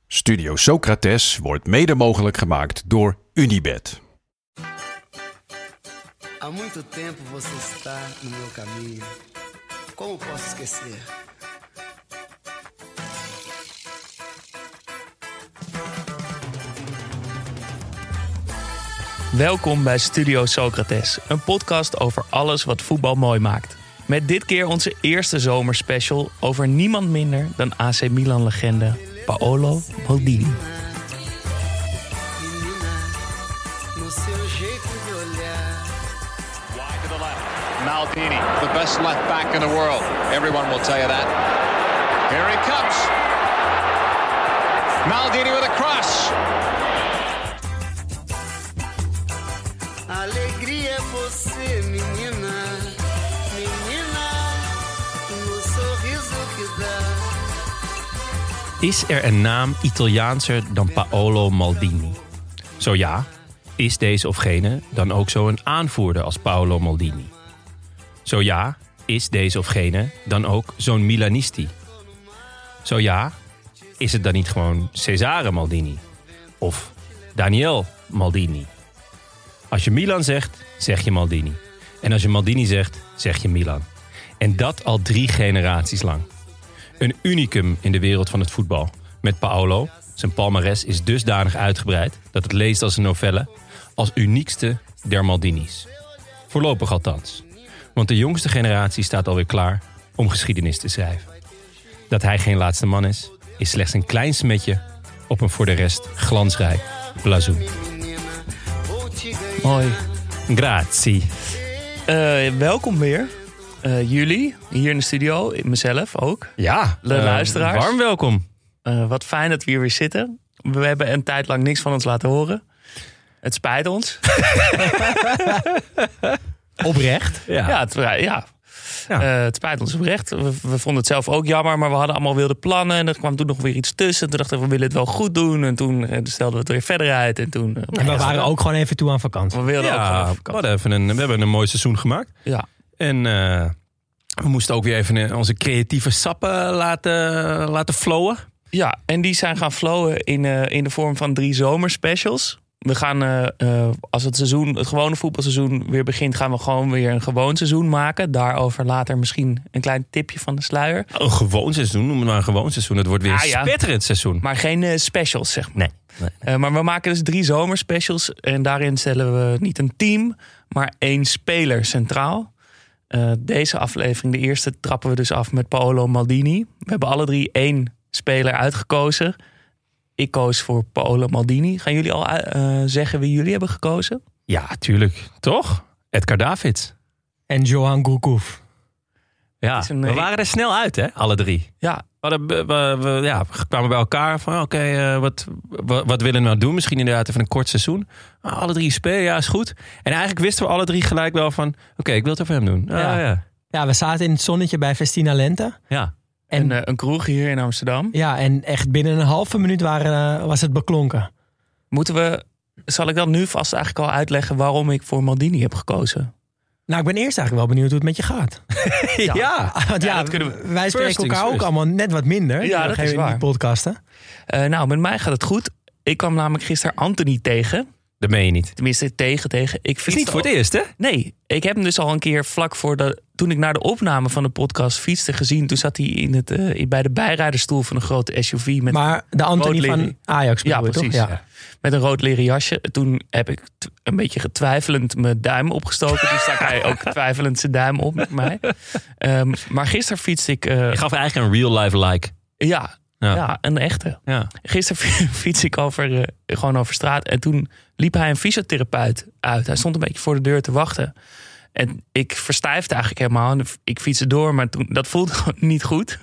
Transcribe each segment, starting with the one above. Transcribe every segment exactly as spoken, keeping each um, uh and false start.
Studio Socrates wordt mede mogelijk gemaakt door Unibet. Há muito tempo você está no meu caminho. Como posso esquecer? Welkom bij Studio Socrates, een podcast over alles wat voetbal mooi maakt. Met dit keer onze eerste zomerspecial over niemand minder dan A C Milan-legende Paolo Maldini. Wide to the left. Maldini, the best left back in the world. Everyone will tell you that. Here he comes. Maldini with a cross. Alegria é você, menina, menina, no sorriso que dá. Is er een naam Italiaanser dan Paolo Maldini? Zo ja, is deze of gene dan ook zo'n aanvoerder als Paolo Maldini? Zo ja, is deze of gene dan ook zo'n Milanisti? Zo ja, is het dan niet gewoon Cesare Maldini? Of Daniel Maldini? Als je Milan zegt, zeg je Maldini. En als je Maldini zegt, zeg je Milan. En dat al drie generaties lang. Een unicum in de wereld van het voetbal. Met Paolo, zijn palmares is dusdanig uitgebreid dat het leest als een novelle, als uniekste der Maldini's. Voorlopig althans. Want de jongste generatie staat alweer klaar om geschiedenis te schrijven. Dat hij geen laatste man is, is slechts een klein smetje op een voor de rest glansrijk blazoen. Mooi. Grazie. Uh, welkom weer. Uh, jullie, hier in de studio, mezelf ook. Ja, De uh, luisteraars. Warm welkom. Uh, wat fijn dat we hier weer zitten. We hebben een tijd lang niks van ons laten horen. Het spijt ons. Oprecht. Ja, Ja. het, ja. Ja. Uh, het spijt ons oprecht. We, we vonden het zelf ook jammer, maar we hadden allemaal wilde plannen. En er kwam toen nog weer iets tussen. Toen dachten we, we willen het wel goed doen. En toen uh, stelden we het weer verder uit. En toen... Uh, En we waren ook gewoon even toe aan vakantie. We wilden ook gewoon Ja, even we, hadden even een, we hebben een mooi seizoen gemaakt. Ja. En uh, we moesten ook weer even onze creatieve sappen laten, laten flowen. Ja, en die zijn gaan flowen in, uh, in de vorm van drie zomerspecials. We gaan, uh, uh, als het seizoen, het gewone voetbalseizoen weer begint, gaan we gewoon weer een gewoon seizoen maken. Daarover later misschien een klein tipje van de sluier. Een gewoon seizoen, noem het maar een gewoon seizoen. Het wordt weer Ah, een ja. spetterend seizoen. Maar geen uh, specials, zeg maar. Nee. nee, nee. Uh, maar we maken dus drie zomerspecials. En daarin stellen we niet een team, maar één speler centraal. Uh, deze aflevering, de eerste, trappen we dus af met Paolo Maldini. We hebben alle drie één speler uitgekozen. Ik koos voor Paolo Maldini. Gaan jullie al uh, zeggen wie jullie hebben gekozen? Ja, tuurlijk. Toch? Edgar Davids. En Johan Gourcuff. Ja, is een- we waren er snel uit, hè? Alle drie. Ja, We, hadden, we, we, we- ja, we kwamen bij elkaar van, oké, okay, uh, wat, wat, wat willen we nou doen? Misschien inderdaad even een kort seizoen. Maar alle drie spelen, ja, is goed. En eigenlijk wisten we alle drie gelijk wel van, oké, okay, ik wil het over hem doen. Ah, Ja. ja. Ja, we zaten in het zonnetje bij Festina Lente. Ja. En, en uh, een kroeg hier in Amsterdam. ja, en echt binnen een halve minuut waren, uh, was het beklonken. Moeten we, zal ik dan nu vast eigenlijk al uitleggen waarom ik voor Maldini heb gekozen? Nou, ik ben eerst eigenlijk wel benieuwd hoe het met je gaat. Ja. ja. Want ja, dat kunnen we- wij First spreken things elkaar ook first. allemaal net wat minder. Ja, dat is in waar. die podcasten. Uh, nou, met mij gaat het goed. Ik kwam namelijk gisteren Anthony tegen. Dat meen je niet. Tenminste, tegen, tegen. Ik Het is niet voor het eerst, hè? Nee, ik heb hem dus al een keer vlak voor de... Toen ik naar de opname van de podcast fietste gezien... toen zat hij in het, uh, bij de bijrijderstoel van een grote S U V... met, Maar de Anthony rood van leren- Ajax ja, bedoel je, precies. toch? Ja. Met een rood leren jasje. Toen heb ik t- een beetje getwijfelend mijn duim opgestoken. Toen stak hij ook twijfelend zijn duim op met mij. Um, maar gisteren fietste ik... Uh, Je gaf eigenlijk een real life like. ja, Ja. ja, een echte. Ja. Gisteren fiets ik over, uh, gewoon over straat. En toen liep hij een fysiotherapeut uit. Hij stond een beetje voor de deur te wachten. En ik verstijfde eigenlijk helemaal. En ik fietste door, maar toen, dat voelde gewoon niet goed.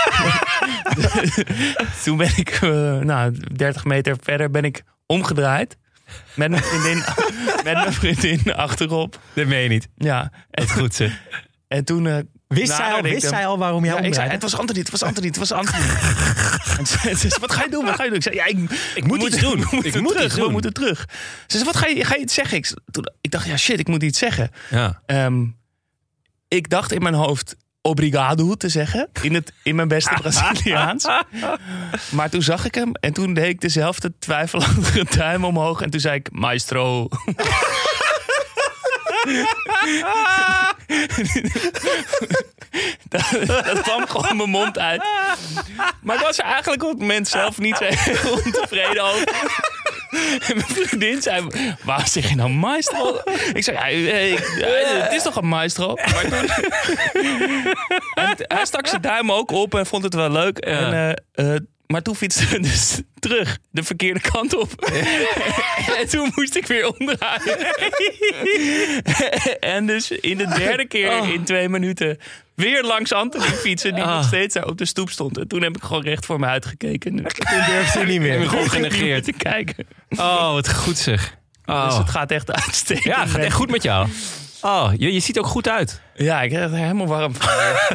Toen ben ik, uh, nou, dertig meter verder ben ik omgedraaid. Met mijn vriendin, met mijn vriendin achterop. Dat meen je niet. Ja, en, Goed zeg. en toen... Uh, Wist, zij al, naderde ik wist hem. zij al waarom jij Ja, ik zei, omdraaide? het was Anthony, het was Anthony, het was Anthony. En ze, ze zei, wat ga je doen, wat ga je doen? Ik zei, ja, ik, ik moet iets doen. We moeten Ik moet terug, iets we doen. moeten terug. Ze zei, wat ga je, ga je iets zeggen? Ik, toen, ik dacht, ja shit, ik moet iets zeggen. Ja. Um, ik dacht in mijn hoofd, obrigado te zeggen. In, het, in mijn beste Braziliaans. Maar toen zag ik hem. En toen deed ik dezelfde twijfelachtige duim omhoog. En toen zei ik, maestro. dat, dat kwam gewoon mijn mond uit. Maar ik was er eigenlijk op het moment zelf niet zo heel ontevreden over. En mijn vriendin zei, waar zeg je nou maestro? Ik zei, ja, ja, het is toch een maestro? Maar toen, en hij stak zijn duim ook op en vond het wel leuk. Ja. En, uh, uh, maar toen fietste we dus terug de verkeerde kant op. En toen moest ik weer omdraaien. En dus in de derde keer oh. in twee minuten weer langs Anthony fietsen, die oh. nog steeds daar op de stoep stond. En toen heb ik gewoon recht voor me uitgekeken. Toen durfde hij niet meer. Ik gewoon genegeerd te kijken. Oh, wat goed zeg. Oh. Dus het gaat echt uitstekend. Ja, het gaat echt goed met jou. Oh, je, je ziet ook goed uit. Ja, ik krijg er helemaal warm van.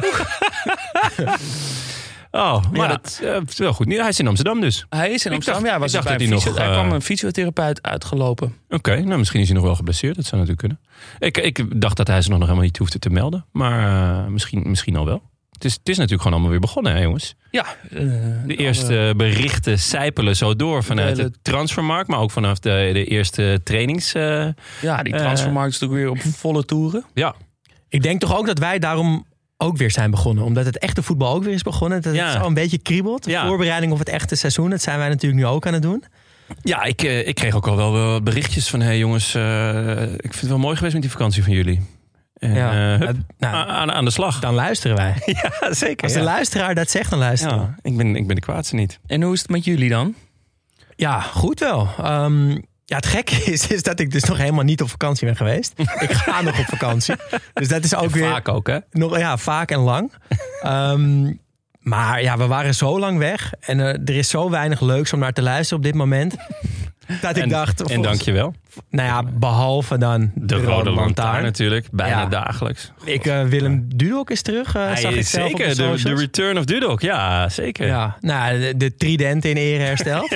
Oh, maar ja. dat uh, is wel goed. Hij is in Amsterdam dus. Hij is in Amsterdam, dacht, ja. Was dacht bij dat hij, hij, nog, nog, hij uh... kwam een fysiotherapeut uitgelopen. Oké, okay, nou misschien is hij nog wel geblesseerd. Dat zou natuurlijk kunnen. Ik, ik dacht dat hij ze nog helemaal niet hoefde te melden. Maar uh, misschien, misschien al wel. Het is, het is natuurlijk gewoon allemaal weer begonnen, hè, jongens? Ja. Uh, de eerste alle... berichten sijpelen zo door vanuit de, de transfermarkt. Maar ook vanaf de, de eerste trainings... Uh, ja, die transfermarkt is natuurlijk weer op volle toeren. Ja. Ik denk toch ook dat wij daarom ook weer zijn begonnen. Omdat het echte voetbal ook weer is begonnen. Dat ja. het zo een beetje kriebelt. De ja. voorbereiding op het echte seizoen. Dat zijn wij natuurlijk nu ook aan het doen. Ja, ik, uh, ik kreeg ook al wel wat berichtjes van... hé hey jongens, uh, ik vind het wel mooi geweest met die vakantie van jullie. En, ja. uh, hup, nou, aan, aan de slag. Dan luisteren wij. Ja, zeker. Als de ja. luisteraar dat zegt, dan luisteren we. Ja, ik, ben, ik ben de kwaadste niet. En hoe is het met jullie dan? Ja, goed wel. Um, Ja, het gekke is, is dat ik dus nog helemaal niet op vakantie ben geweest. Ik ga nog op vakantie. Dus dat is ook en weer... Vaak ook, hè? Nog, ja, vaak en lang. Um, maar ja, we waren zo lang weg. En uh, er is zo weinig leuks om naar te luisteren op dit moment. Dat ik en, dacht... En volgens, dank je wel. Nou ja, behalve dan de, de Rode, Rode Lantaarn natuurlijk. Bijna ja. dagelijks. Ik, uh, Willem Dudok is terug. Uh, Hij zag ik zelf zeker, de, de return of Dudok. Ja, zeker. Ja, nou, de, de tridenten in ere hersteld.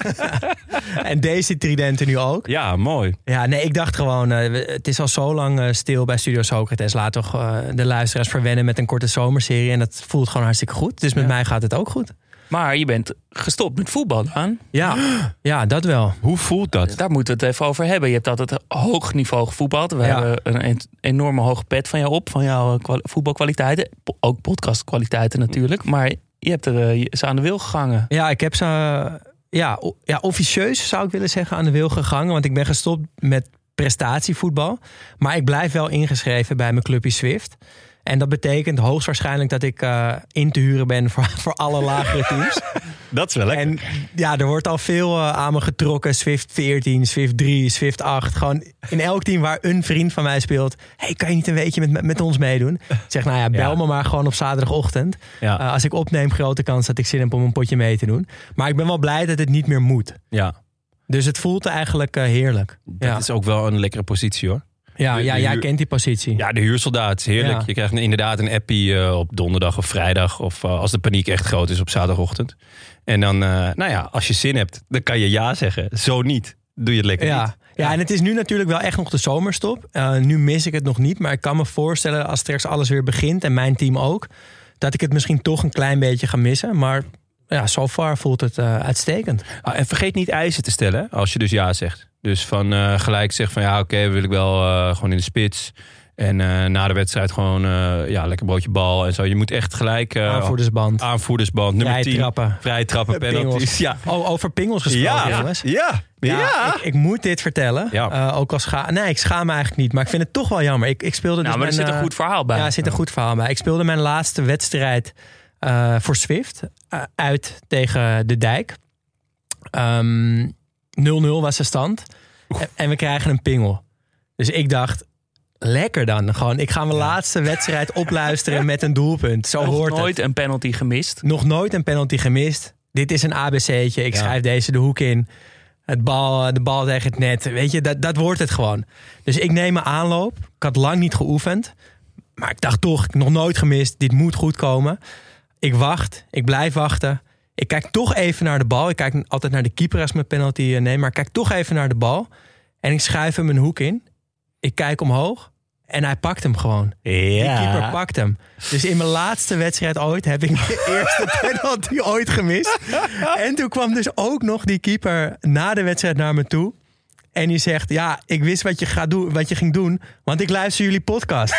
En deze tridenten nu ook. Ja, mooi. Ja, nee, ik dacht gewoon, uh, het is al zo lang uh, stil bij Studio Socrates. Laat toch uh, de luisteraars verwennen met een korte zomerserie. En dat voelt gewoon hartstikke goed. Dus met ja. mij gaat het ook goed. Maar je bent gestopt met voetbal aan. Ja, ja, dat wel. Hoe voelt dat? Daar moeten we het even over hebben. Je hebt altijd hoog niveau gevoetbald. We ja. hebben een enorme hoge pet van jou op. Van jouw voetbalkwaliteiten. Ook podcastkwaliteiten natuurlijk. Maar je hebt er uh, ze aan de wil gegangen. Ja, ik heb ze uh, ja, o- ja, officieus zou ik willen zeggen aan de wil gegangen. Want ik ben gestopt met prestatievoetbal. Maar ik blijf wel ingeschreven bij mijn clubje Zwift. En dat betekent hoogstwaarschijnlijk dat ik uh, in te huren ben voor, voor alle lagere teams. Dat is wel lekker. En ja, er wordt al veel uh, aan me getrokken. Zwift veertien, Zwift drie, Zwift acht. Gewoon in elk team waar een vriend van mij speelt. Hey, kan je niet een weekje met, met ons meedoen? Ik zeg, nou ja, bel ja. me maar gewoon op zaterdagochtend. Ja. Uh, als ik opneem, grote kans dat ik zin heb om een potje mee te doen. Maar ik ben wel blij dat het niet meer moet. Ja. Dus het voelt eigenlijk uh, heerlijk. Dat ja. is ook wel een lekkere positie, hoor. Ja, de, ja de jij huur... kent die positie. Ja, de huursoldaat. Heerlijk. Ja. Je krijgt inderdaad een appie uh, op donderdag of vrijdag. Of uh, als de paniek echt groot is op zaterdagochtend. En dan, uh, nou ja, als je zin hebt, dan kan je ja zeggen. Zo niet. Doe je het lekker ja. niet. Ja, ja, en het is nu natuurlijk wel echt nog de zomerstop. Uh, nu mis ik het nog niet. Maar ik kan me voorstellen als straks alles weer begint. En mijn team ook. Dat ik het misschien toch een klein beetje ga missen. Maar ja, so far voelt het uh, uitstekend. Ah, en vergeet niet eisen te stellen als je dus ja zegt. Dus van uh, gelijk zeg van ja, oké, okay, wil ik wel uh, gewoon in de spits. En uh, na de wedstrijd gewoon uh, ja, lekker broodje bal en zo. Je moet echt gelijk... Uh, aanvoerdersband. Aanvoerdersband. Nummer vrij tien. Trappen. Vrij trappen, penalties. Ja. Oh, over pingels gesproken, ja, jongens. Ja, ja. ja. Ik, ik moet dit vertellen. Ja. Uh, ook al scha- nee, ik schaam me eigenlijk niet. Maar ik vind het toch wel jammer. Ik, ik speelde dus nou, maar mijn, er zit een goed verhaal bij. Ja, er zit een goed verhaal bij. Ik speelde mijn laatste wedstrijd uh, voor Zwift. Uh, uit tegen de Dijk. Um, nul nul was de stand. En, en we krijgen een pingel. Dus ik dacht, lekker dan. Gewoon, ik ga mijn ja. laatste wedstrijd opluisteren met een doelpunt. Zo Nog hoort nooit het. een penalty gemist. Nog nooit een penalty gemist. Dit is een A B C'tje. Ik ja. schrijf deze de hoek in. Het bal, de bal tegen het net. Weet je, dat, dat wordt het gewoon. Dus ik neem mijn aanloop. Ik had lang niet geoefend. Maar ik dacht toch, nog nooit gemist. Dit moet goed komen. Ik wacht. Ik blijf wachten. Ik kijk toch even naar de bal. Ik kijk altijd naar de keeper als ik mijn penalty neem. Maar ik kijk toch even naar de bal. En ik schuif hem een hoek in. Ik kijk omhoog. En hij pakt hem gewoon. Ja. Die keeper pakt hem. Dus in mijn laatste wedstrijd ooit heb ik de eerste penalty ooit gemist. En toen kwam dus ook nog die keeper na de wedstrijd naar me toe. En die zegt, ja, ik wist wat je, gaat doen, wat je ging doen, want ik luister jullie podcast.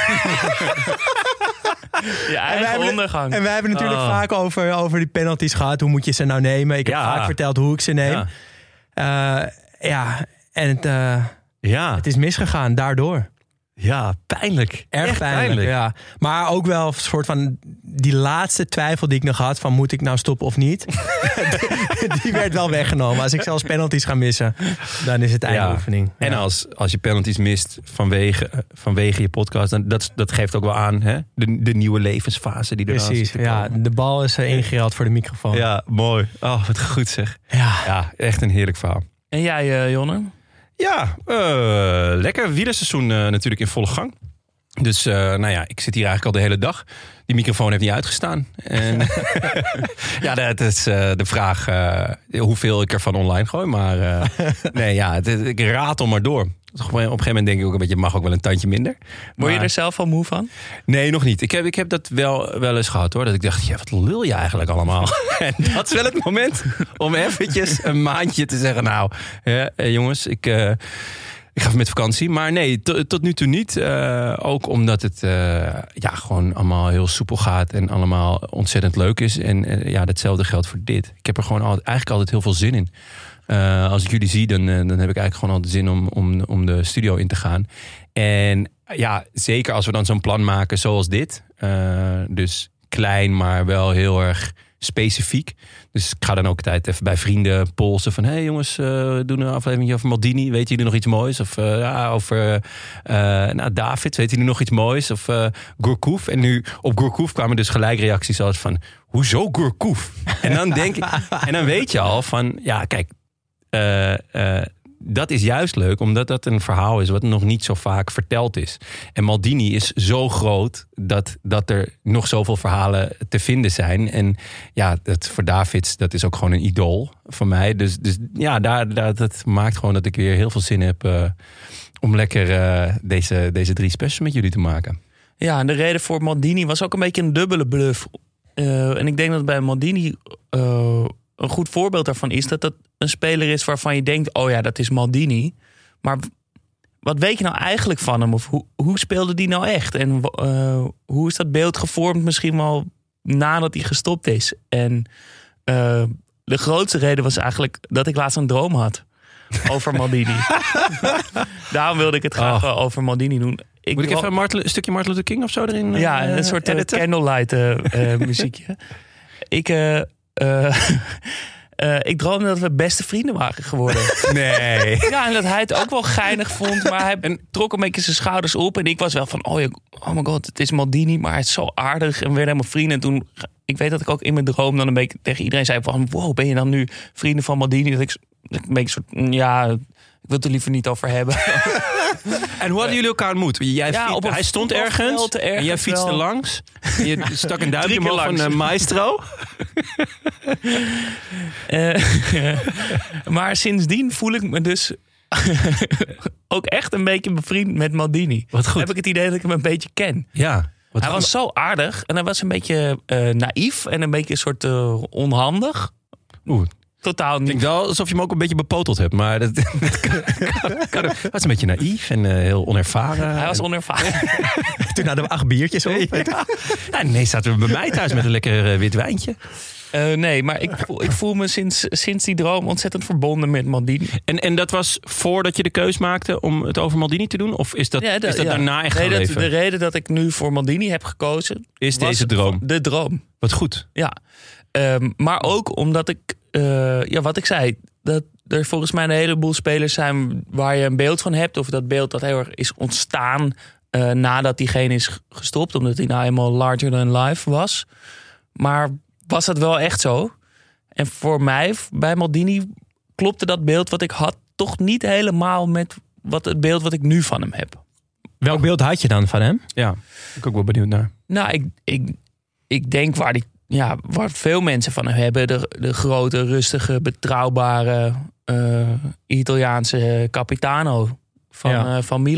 Je eigen en ondergang. En wij hebben natuurlijk Oh. vaak over, over die penalties gehad. Hoe moet je ze nou nemen? Ik heb Ja. vaak verteld hoe ik ze neem. Ja. Ja, uh, ja en het, uh, Ja. het is misgegaan daardoor. Ja, pijnlijk. Erg Echt pijnlijk, pijnlijk. ja. Maar ook wel een soort van die laatste twijfel die ik nog had van moet ik nou stoppen of niet? die, die werd wel weggenomen. Als ik zelfs penalties ga missen, dan is het eindoefening. Ja. En als, als je penalties mist vanwege, vanwege je podcast, dan dat, dat geeft ook wel aan hè? De, de nieuwe levensfase die eraan Precies, zit te ja. komen. De bal is uh, ingeruild voor de microfoon. Ja, mooi. Oh, wat goed zeg. Ja. Ja, echt een heerlijk verhaal. En jij, uh, Jonne? Ja, uh, lekker. Wielerseizoen uh, natuurlijk in volle gang. Dus uh, nou ja, ik zit hier eigenlijk al de hele dag. Die microfoon heeft niet uitgestaan. En ja, dat is uh, de vraag uh, hoeveel ik ervan online gooi. Maar uh, nee, ja, het, ik ratel maar door. Op een gegeven moment denk ik ook een beetje, mag ook wel een tandje minder. Word Maar, je er zelf al moe van? Nee, nog niet. Ik heb, ik heb dat wel, wel eens gehad hoor. Dat ik dacht, ja, wat lul je eigenlijk allemaal? En dat is wel het moment om eventjes een maandje te zeggen, nou, hè, jongens, ik... Uh, Ik ga even met vakantie. Maar nee, to, tot nu toe niet. Uh, ook omdat het uh, ja, gewoon allemaal heel soepel gaat. En allemaal ontzettend leuk is. En uh, ja, datzelfde geldt voor dit. Ik heb er gewoon altijd, eigenlijk altijd heel veel zin in. Uh, als ik jullie zie, dan, uh, dan heb ik eigenlijk gewoon altijd zin om, om, om de studio in te gaan. En ja, zeker als we dan zo'n plan maken zoals dit. Uh, dus klein, maar wel heel erg specifiek. Dus ik ga dan ook tijd even bij vrienden polsen van... hé hey jongens, uh, doen een aflevering over Maldini. Weten jullie nog iets moois? Of uh, ja, over uh, nou, David, weten jullie nog iets moois? Of uh, Gourcuff. En nu op Gourcuff kwamen dus gelijk reacties als van... hoezo Gourcuff? En dan denk ik, en dan weet je al van... ja, kijk, uh, uh, dat is juist leuk, omdat dat een verhaal is... wat nog niet zo vaak verteld is. En Maldini is zo groot dat, dat er nog zoveel verhalen te vinden zijn. En ja, dat voor Davids, dat is ook gewoon een idool van mij. Dus, dus ja, daar, daar, dat maakt gewoon dat ik weer heel veel zin heb... Uh, om lekker uh, deze, deze drie specials met jullie te maken. Ja, en de reden voor Maldini was ook een beetje een dubbele bluff. Uh, en ik denk dat bij Maldini... Uh, een goed voorbeeld daarvan is dat dat een speler is waarvan je denkt... oh ja, dat is Maldini. Maar wat weet je nou eigenlijk van hem? Of hoe, hoe speelde die nou echt? En uh, hoe is dat beeld gevormd misschien wel nadat hij gestopt is? En uh, de grootste reden was eigenlijk dat ik laatst een droom had over Maldini. Daarom wilde ik het graag oh. over Maldini doen. Ik Moet ik dro- even Martin, een stukje Martin Luther King of zo erin? Ja, uh, een soort uh, editen? candlelight uh, uh, muziekje. Ik... Uh, Uh, uh, ik droomde dat we beste vrienden waren geworden. Nee. Ja, en dat hij het ook wel geinig vond. Maar hij en trok een beetje zijn schouders op. En ik was wel van, oh, ja, oh my god, het is Maldini. Maar hij is zo aardig. En we werden helemaal vrienden. En toen, ik weet dat ik ook in mijn droom dan een beetje tegen iedereen zei van... wow, ben je dan nu vrienden van Maldini? Dat ik, dat ik een beetje soort, ja, ik wil het er liever niet over hebben. En hoe hadden jullie elkaar ontmoet? Jij Ja, fiets, op een hij stond voetbalveld ergens, ergens en jij fietste wel. langs. En je stak een duimpje Drie keer omhoog van langs. uh, Maestro. Uh, maar sindsdien voel ik me dus ook echt een beetje bevriend met Maldini. Wat goed. Heb ik het idee dat ik hem een beetje ken. Ja. Wat Hij was zo aardig en hij was een beetje uh, naïef en een beetje een soort uh, onhandig. Oeh. Totaal Ik niet. denk wel alsof je hem ook een beetje bepoteld hebt. Maar dat, dat kan, kan, kan, hij was een beetje naïef en uh, heel onervaren. Hij was onervaren. Toen hadden we acht biertjes op. Ja. Ja, nee, zaten we bij mij thuis met een lekker uh, wit wijntje. Uh, nee, maar ik voel, ik voel me sinds, sinds die droom ontzettend verbonden met Maldini. En, en dat was voordat je de keus maakte om het over Maldini te doen? Of is dat, Ja, is dat ja. daarna echt nee, gaan dat, leven? De reden dat ik nu voor Maldini heb gekozen... Is was deze droom? De droom. Wat goed. Ja, um, maar ook omdat ik, uh, ja, wat ik zei, dat er volgens mij een heleboel spelers zijn waar je een beeld van hebt. Of dat beeld dat heel erg is ontstaan uh, nadat diegene is gestopt. Omdat hij nou eenmaal larger than life was. Maar was dat wel echt zo? En voor mij, bij Maldini, klopte dat beeld wat ik had toch niet helemaal met wat het beeld wat ik nu van hem heb. Welk beeld had je dan van hem? Ja, ben ik ook wel benieuwd naar. Nou, ik, ik, ik denk waar, die, ja, waar veel mensen van hem hebben. De, de grote, rustige, betrouwbare uh, Italiaanse Capitano van, Ja. uh, van Milan.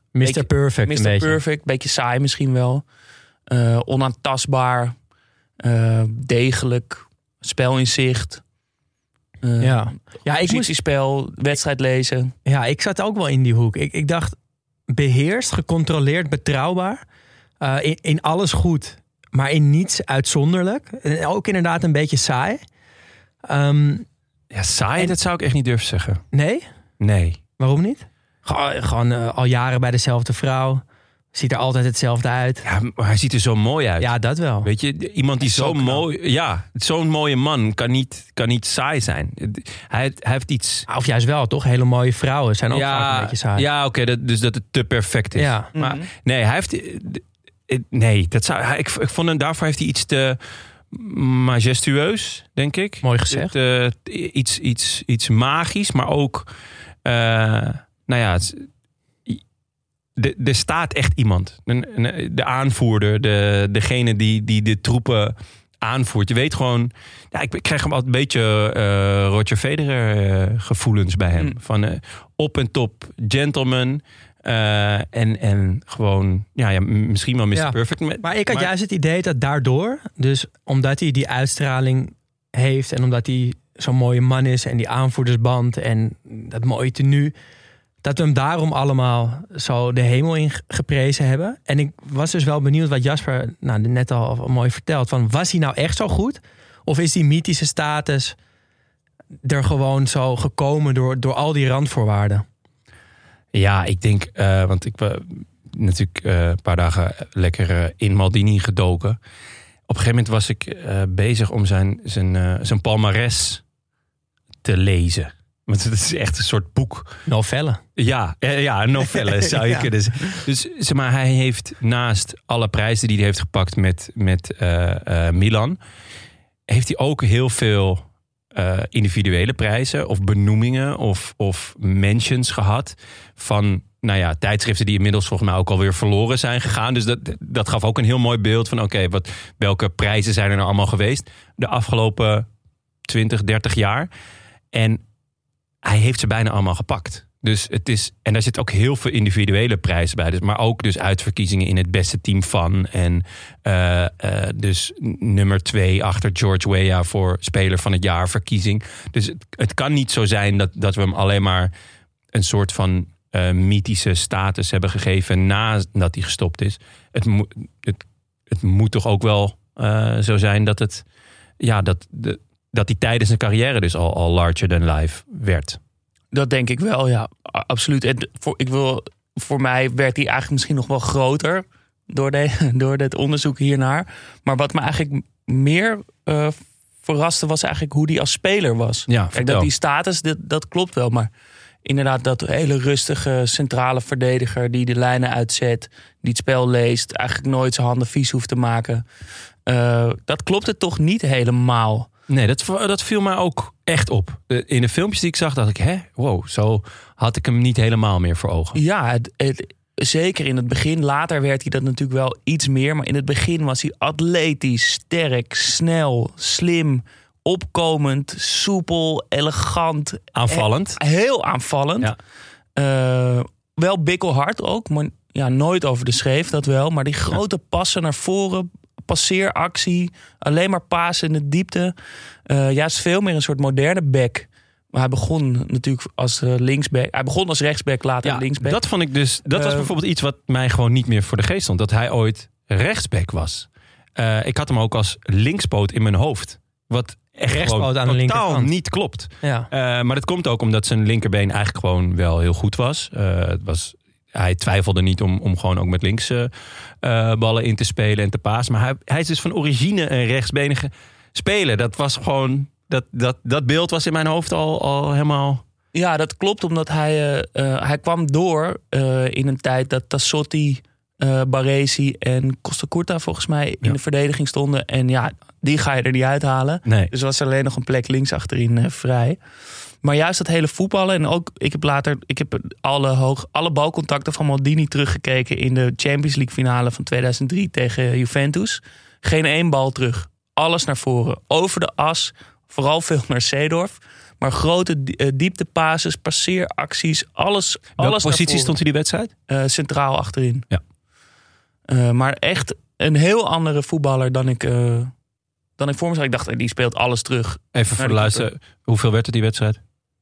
mister Perfect mister een beetje. Perfect, beetje saai misschien wel. Uh, onaantastbaar. Uh, degelijk. Spelinzicht. Uh, Ja. Ja, ik moest, positiespel, wedstrijd lezen. ja, ik zat ook wel in die hoek. Ik, ik dacht, beheerst, gecontroleerd, betrouwbaar. Uh, in, in alles goed, maar in niets uitzonderlijk. En ook inderdaad een beetje saai. Um, Ja, saai, En- dat zou ik echt niet durven zeggen. nee? Nee. Waarom niet? Gewoon, gewoon uh, al jaren bij dezelfde vrouw. Ziet er altijd hetzelfde uit. Ja, maar hij ziet er zo mooi uit. Ja, dat wel. Weet je, iemand die Zo zo knap. mooi... Ja, zo'n mooie man kan niet, kan niet saai zijn. Hij, hij heeft iets... Of juist wel, toch? Hele mooie vrouwen zijn ook vaak een beetje saai. ja oké, dat, dus dat het te perfect is. Ja. Maar Mhm. nee, hij heeft... Nee, dat zou, hij- ik, ik vond hem daarvoor heeft hij iets te majestueus, denk ik. Mooi gezegd. Te- iets, iets, iets magisch, maar ook... eh, nou ja, het- de- er staat echt iemand. De, de aanvoerder, de, degene die, die de troepen aanvoert. Je weet gewoon... Ja, ik, ik krijg hem altijd een beetje eh, Roger Federer eh, gevoelens bij hem. Mm. Van eh, op en top gentleman. eh, en, en gewoon, ja, ja, m- misschien wel mister Ja. Perfect. Maar, Maar ik had juist het idee dat daardoor, dus omdat hij die uitstraling heeft en omdat hij zo'n mooie man is en die aanvoerdersband en dat mooie tenue, dat we hem daarom allemaal zo de hemel in geprezen hebben. En ik was dus wel benieuwd wat Jasper nou, net al mooi vertelt. Van, was hij nou echt zo goed? Of is die mythische status er gewoon zo gekomen door, door al die randvoorwaarden? Ja, ik denk, eh, want ik was natuurlijk eh, een paar dagen lekker eh, in Maldini gedoken. Op een gegeven moment was ik eh, bezig om zijn, zijn, eh, zijn palmares te lezen. Want het is echt een soort boek. Novelle. Ja, eh, ja een novelle zou je Ja. kunnen zeggen. Dus zeg maar, hij heeft naast alle prijzen die hij heeft gepakt met, met eh, eh, Milan, heeft hij ook heel veel uh, individuele prijzen of benoemingen of, of mentions gehad van, nou ja, tijdschriften die inmiddels volgens mij ook alweer verloren zijn gegaan. Dus dat, dat gaf ook een heel mooi beeld van, oké, okay, wat welke prijzen zijn er nou allemaal geweest de afgelopen twintig, dertig jaar. En hij heeft ze bijna allemaal gepakt. Dus het is, en daar zit ook heel veel individuele prijzen bij. Dus, maar ook dus uitverkiezingen in het beste team van. En uh, uh, dus nummer twee achter George Weah voor speler van het jaar verkiezing. Dus het, het kan niet zo zijn dat, dat we hem alleen maar een soort van uh, mythische status hebben gegeven nadat hij gestopt is. Het, mo- het, het moet toch ook wel uh, zo zijn dat het, ja, dat de, dat hij tijdens zijn carrière dus al, al larger than life werd. Dat denk ik wel, ja. Absoluut. En voor, ik wil, voor mij werd hij eigenlijk misschien nog wel groter door, de, door dit onderzoek hiernaar. Maar wat me eigenlijk meer uh, verraste was eigenlijk hoe hij als speler was. Ja, Kijk, dat die status, dat, dat klopt wel. Maar inderdaad, dat hele rustige centrale verdediger die de lijnen uitzet, die het spel leest, eigenlijk nooit zijn handen vies hoeft te maken. Uh, dat klopte toch niet helemaal. Nee, dat, dat viel mij ook echt op. In de filmpjes die ik zag, dacht ik, hè, wow, zo had ik hem niet helemaal meer voor ogen. Ja, het, het, zeker in het begin. Later werd hij dat natuurlijk wel iets meer. Maar in het begin was hij atletisch, sterk, snel, slim, opkomend, soepel, elegant. Aanvallend. Heel aanvallend. Ja. Uh, wel bikkelhard ook, maar ja, nooit over de schreef, dat wel. Maar die grote passen naar voren, passeeractie, alleen maar pasen in de diepte. Uh, juist veel meer een soort moderne back. Maar hij begon natuurlijk als uh, linksback. Hij begon als rechtsback, later ja, linksback. Dat vond ik dus. Dat was Uh, bijvoorbeeld iets wat mij gewoon niet meer voor de geest stond. Dat hij ooit rechtsback was. Uh, ik had hem ook als linkspoot in mijn hoofd. Wat echt Rechtspoot gewoon aan de totaal linkerkant. niet klopt. Ja. Uh, maar dat komt ook omdat zijn linkerbeen eigenlijk gewoon wel heel goed was. Uh, het was hij twijfelde niet om, om gewoon ook met links uh, ballen in te spelen en te pasen. Maar hij, hij is dus van origine een rechtsbenige speler. Dat was gewoon. Dat, dat, dat beeld was in mijn hoofd al, al helemaal. Ja, dat klopt, omdat hij, uh, uh, hij kwam door uh, in een tijd dat Tassotti, uh, Baresi en Costa Curta volgens mij in Ja. de verdediging stonden. En ja, die ga je er niet uithalen. Nee. Dus was er alleen nog een plek links achterin uh, vrij. Maar juist dat hele voetballen en ook, ik heb later, ik heb alle, hoog, alle balcontacten van Maldini teruggekeken in de Champions League finale van tweeduizend drie tegen Juventus. Geen één bal terug. Alles naar voren. Over de as. Vooral veel naar Seedorf. Maar grote uh, dieptepases, passeeracties, alles. Welke alles positie daarvoor. stond hij die wedstrijd? Uh, centraal achterin. Ja. Uh, maar echt een heel andere voetballer dan ik, uh, dan ik voor me zag. Ik dacht, die speelt alles terug. Even voor de luisteren. Hoeveel werd het die wedstrijd?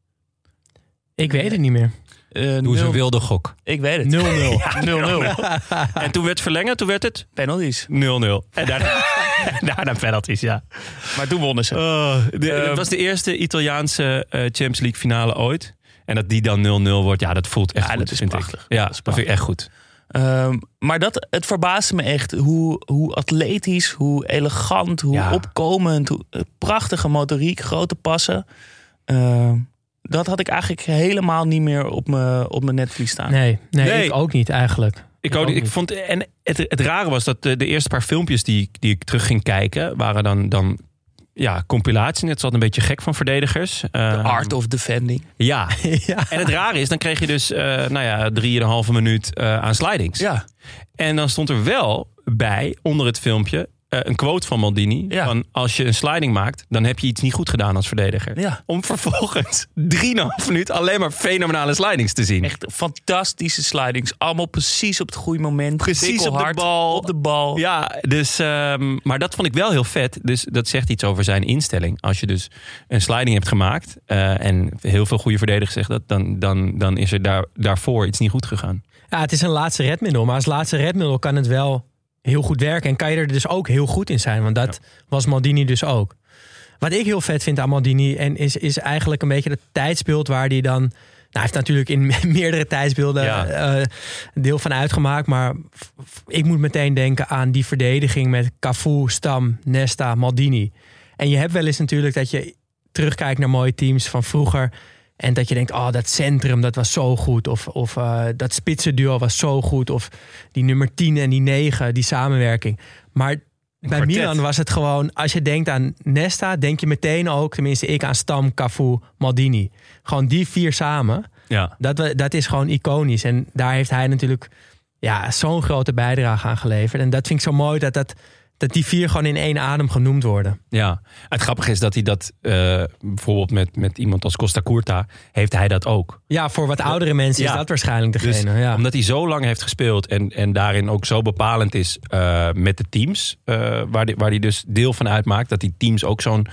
Ik weet het niet meer. Uh, Doe eens nul, een wilde gok. ik weet het. nul nul. nul nul. En toen werd het verlengen, toen werd het Penalties. nul nul. En daarna, daarna penalties, ja. Maar toen wonnen ze. Oh, de, Uh, het was de eerste Italiaanse uh, Champions League finale ooit. En dat die dan nul nul wordt, ja, dat voelt echt Ja, goed. dat is vind prachtig. Ik. Ja, Dat dat, is vind ik echt goed. Um, maar dat, het verbaasde me echt hoe, hoe atletisch, hoe elegant, hoe Ja. opkomend, hoe, uh, prachtige motoriek, grote passen. Uh, dat had ik eigenlijk helemaal niet meer op mijn op mijn netvlies staan. Nee, nee, Nee. ik ook niet eigenlijk. Ik, ook, niet. ik vond, en het, het rare was dat de, de eerste paar filmpjes die, die ik terug ging kijken, waren dan, dan ja, compilaties. Het zat een beetje gek van verdedigers. The Uh, art of defending. Ja. Ja. En het rare is, dan kreeg je dus uh, nou ja, drieënhalve minuut uh, aan slidings. Ja, En dan stond er wel bij, onder het filmpje, uh, een quote van Maldini. Ja. Van, als je een sliding maakt, dan heb je iets niet goed gedaan als verdediger. ja. Om vervolgens drieënhalve minuut alleen maar fenomenale slidings te zien. Echt fantastische slidings. Allemaal precies op het goede moment. Precies op de Pikkelhard, bal. Op de bal. Ja, dus, um, maar dat vond ik wel heel vet. Dus dat zegt iets over zijn instelling. Als je dus een sliding hebt gemaakt uh, en heel veel goede verdedigers zeggen dat, dan, dan, dan is er daar, daarvoor iets niet goed gegaan. Ja, het is een laatste redmiddel. Maar als laatste redmiddel kan het wel heel goed werken. En kan je er dus ook heel goed in zijn. Want dat ja. was Maldini dus ook. Wat ik heel vet vind aan Maldini en is, is eigenlijk een beetje het tijdsbeeld waar hij dan... Nou, hij heeft natuurlijk in meerdere tijdsbeelden ja. uh, deel van uitgemaakt. Maar f- ik moet meteen denken aan die verdediging met Cafu, Stam, Nesta, Maldini. En je hebt wel eens natuurlijk dat je terugkijkt naar mooie teams van vroeger. En dat je denkt, oh, dat centrum, dat was zo goed. Of, of uh, dat spitsenduo was zo goed. Of die nummer tien en die negen, die samenwerking. Maar bij kwartet. Milan was het gewoon... Als je denkt aan Nesta, denk je meteen ook... Tenminste, ik aan Stam, Cafu, Maldini. Gewoon die vier samen. Ja. Dat, dat is gewoon iconisch. En daar heeft hij natuurlijk ja, zo'n grote bijdrage aan geleverd. En dat vind ik zo mooi dat dat... Dat die vier gewoon in één adem genoemd worden. Ja, het grappige is dat hij dat uh, bijvoorbeeld met, met iemand als Costa Curta heeft hij dat ook. Ja, voor wat oudere mensen ja. is dat waarschijnlijk degene. Dus, ja. Omdat hij zo lang heeft gespeeld en, en daarin ook zo bepalend is uh, met de teams. Uh, waar, die, waar hij dus deel van uitmaakt. Dat die teams ook zo'n,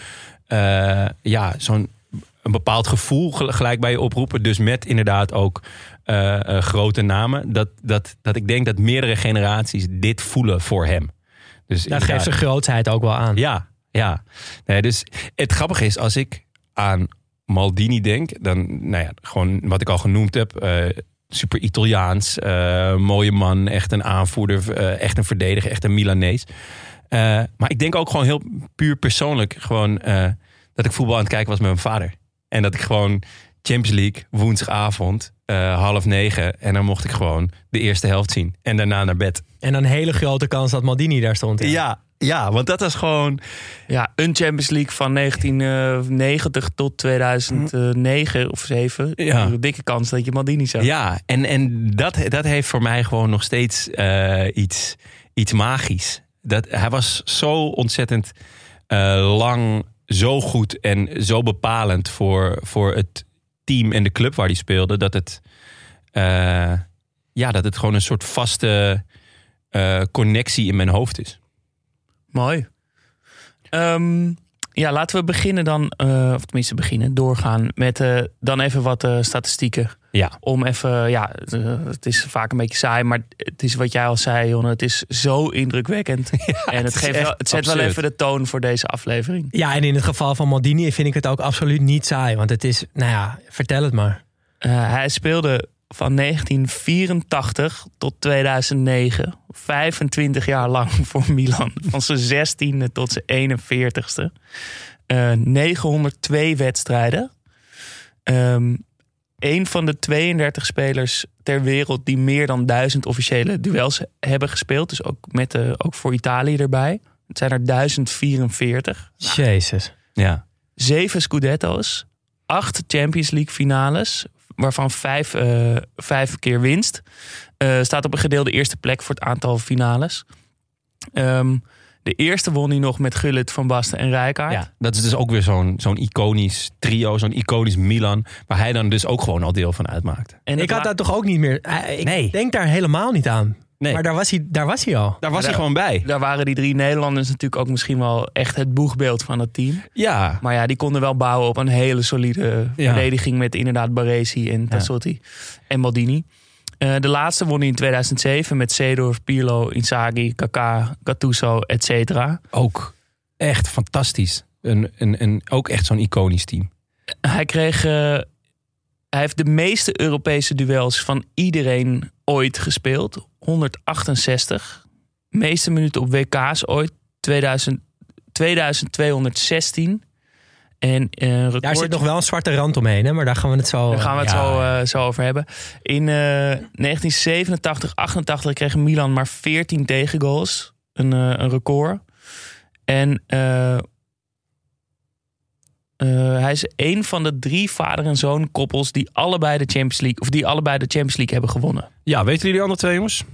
uh, ja, zo'n een bepaald gevoel gelijk bij je oproepen. Dus met inderdaad ook uh, uh, grote namen. Dat, dat, dat ik denk dat meerdere generaties dit voelen voor hem. Dus dat geeft zijn grootsheid ook wel aan. Ja, ja. Nee, dus het grappige is, als ik aan Maldini denk, dan, nou ja, gewoon wat ik al genoemd heb, uh, super Italiaans, uh, mooie man, echt een aanvoerder, uh, echt een verdediger, echt een Milanees. Uh, maar ik denk ook gewoon heel puur persoonlijk, gewoon uh, dat ik voetbal aan het kijken was met mijn vader. En dat ik gewoon Champions League, woensdagavond, uh, half negen. En dan mocht ik gewoon de eerste helft zien. En daarna naar bed. En een hele grote kans dat Maldini daar stond. Ja, ja, ja, want dat was gewoon... Ja, een Champions League van negentien negentig tot tweeduizend negen of zeven. Ja. Een dikke kans dat je Maldini zag. Ja, en, en dat, dat heeft voor mij gewoon nog steeds uh, iets, iets magisch. Dat, hij was zo ontzettend uh, lang, zo goed en zo bepalend voor, voor het team en de club waar hij speelde. Dat het, uh, ja, dat het gewoon een soort vaste uh, connectie in mijn hoofd is. Mooi. Um, ja, laten we beginnen dan, uh, of tenminste beginnen, doorgaan met uh, dan even wat uh, statistieken. Ja. Om even, ja, uh, het is vaak een beetje saai, maar het is wat jij al zei, Jonne. Het is zo indrukwekkend. Ja, en het, het, geeft wel, het zet absurd. Wel even de toon voor deze aflevering. Ja, en in het geval van Maldini vind ik het ook absoluut niet saai. Want het is, nou ja, vertel het maar. Uh, hij speelde van negentien vierentachtig tot tweeduizend negen. vijfentwintig jaar lang voor Milan. Van zijn zestiende tot zijn eenenveertigste. Uh, negenhonderdtwee wedstrijden. Um, een van de tweeëndertig spelers ter wereld die meer dan duizend officiële duels hebben gespeeld. Dus ook, met de, ook voor Italië erbij. Het zijn er duizend vierenveertig. Jezus. Ja. Zeven Scudetto's. Acht Champions League finales. Waarvan vijf, uh, vijf keer winst. Uh, staat op een gedeelde eerste plek voor het aantal finales. Um, De eerste won hij nog met Gullit, Van Basten en Rijkaard. Ja, dat is dus ook weer zo'n, zo'n iconisch trio, zo'n iconisch Milan, waar hij dan dus ook gewoon al deel van uitmaakte. En Ik had dat toch ook niet meer... eh, Ik Nee. denk daar helemaal niet aan. Nee. Maar daar was, hij, daar was hij al. Daar was Ja, hij gewoon bij. Daar waren die drie Nederlanders natuurlijk ook misschien wel echt het boegbeeld van het team. Ja, Maar ja, die konden wel bouwen op een hele solide Ja. verdediging met inderdaad Baresi en Tassotti en Maldini. Uh, de laatste won hij in tweeduizend zeven met Seedorf, Pirlo, Inzaghi, Kaká, Gattuso, et cetera. ook echt fantastisch. Een, een, een, ook echt zo'n iconisch team. Hij kreeg, uh, hij heeft de meeste Europese duels van iedereen ooit gespeeld. honderdachtenzestig. Meeste minuten op W K's ooit. tweeduizend, tweeduizend tweehonderdzestien. En uh, record... Daar zit nog wel een zwarte rand omheen, hè? Maar daar gaan we het zo... Daar gaan we het ja, zo, ja. uh, zo over hebben. In uh, negentien zevenentachtig, achtentachtig kreeg Milan maar veertien tegengoals. Een, uh, een record. En uh, uh, hij is een van de drie vader- en zoon koppels die allebei de Champions League, of die allebei de Champions League hebben gewonnen. Ja, weten jullie die andere twee jongens?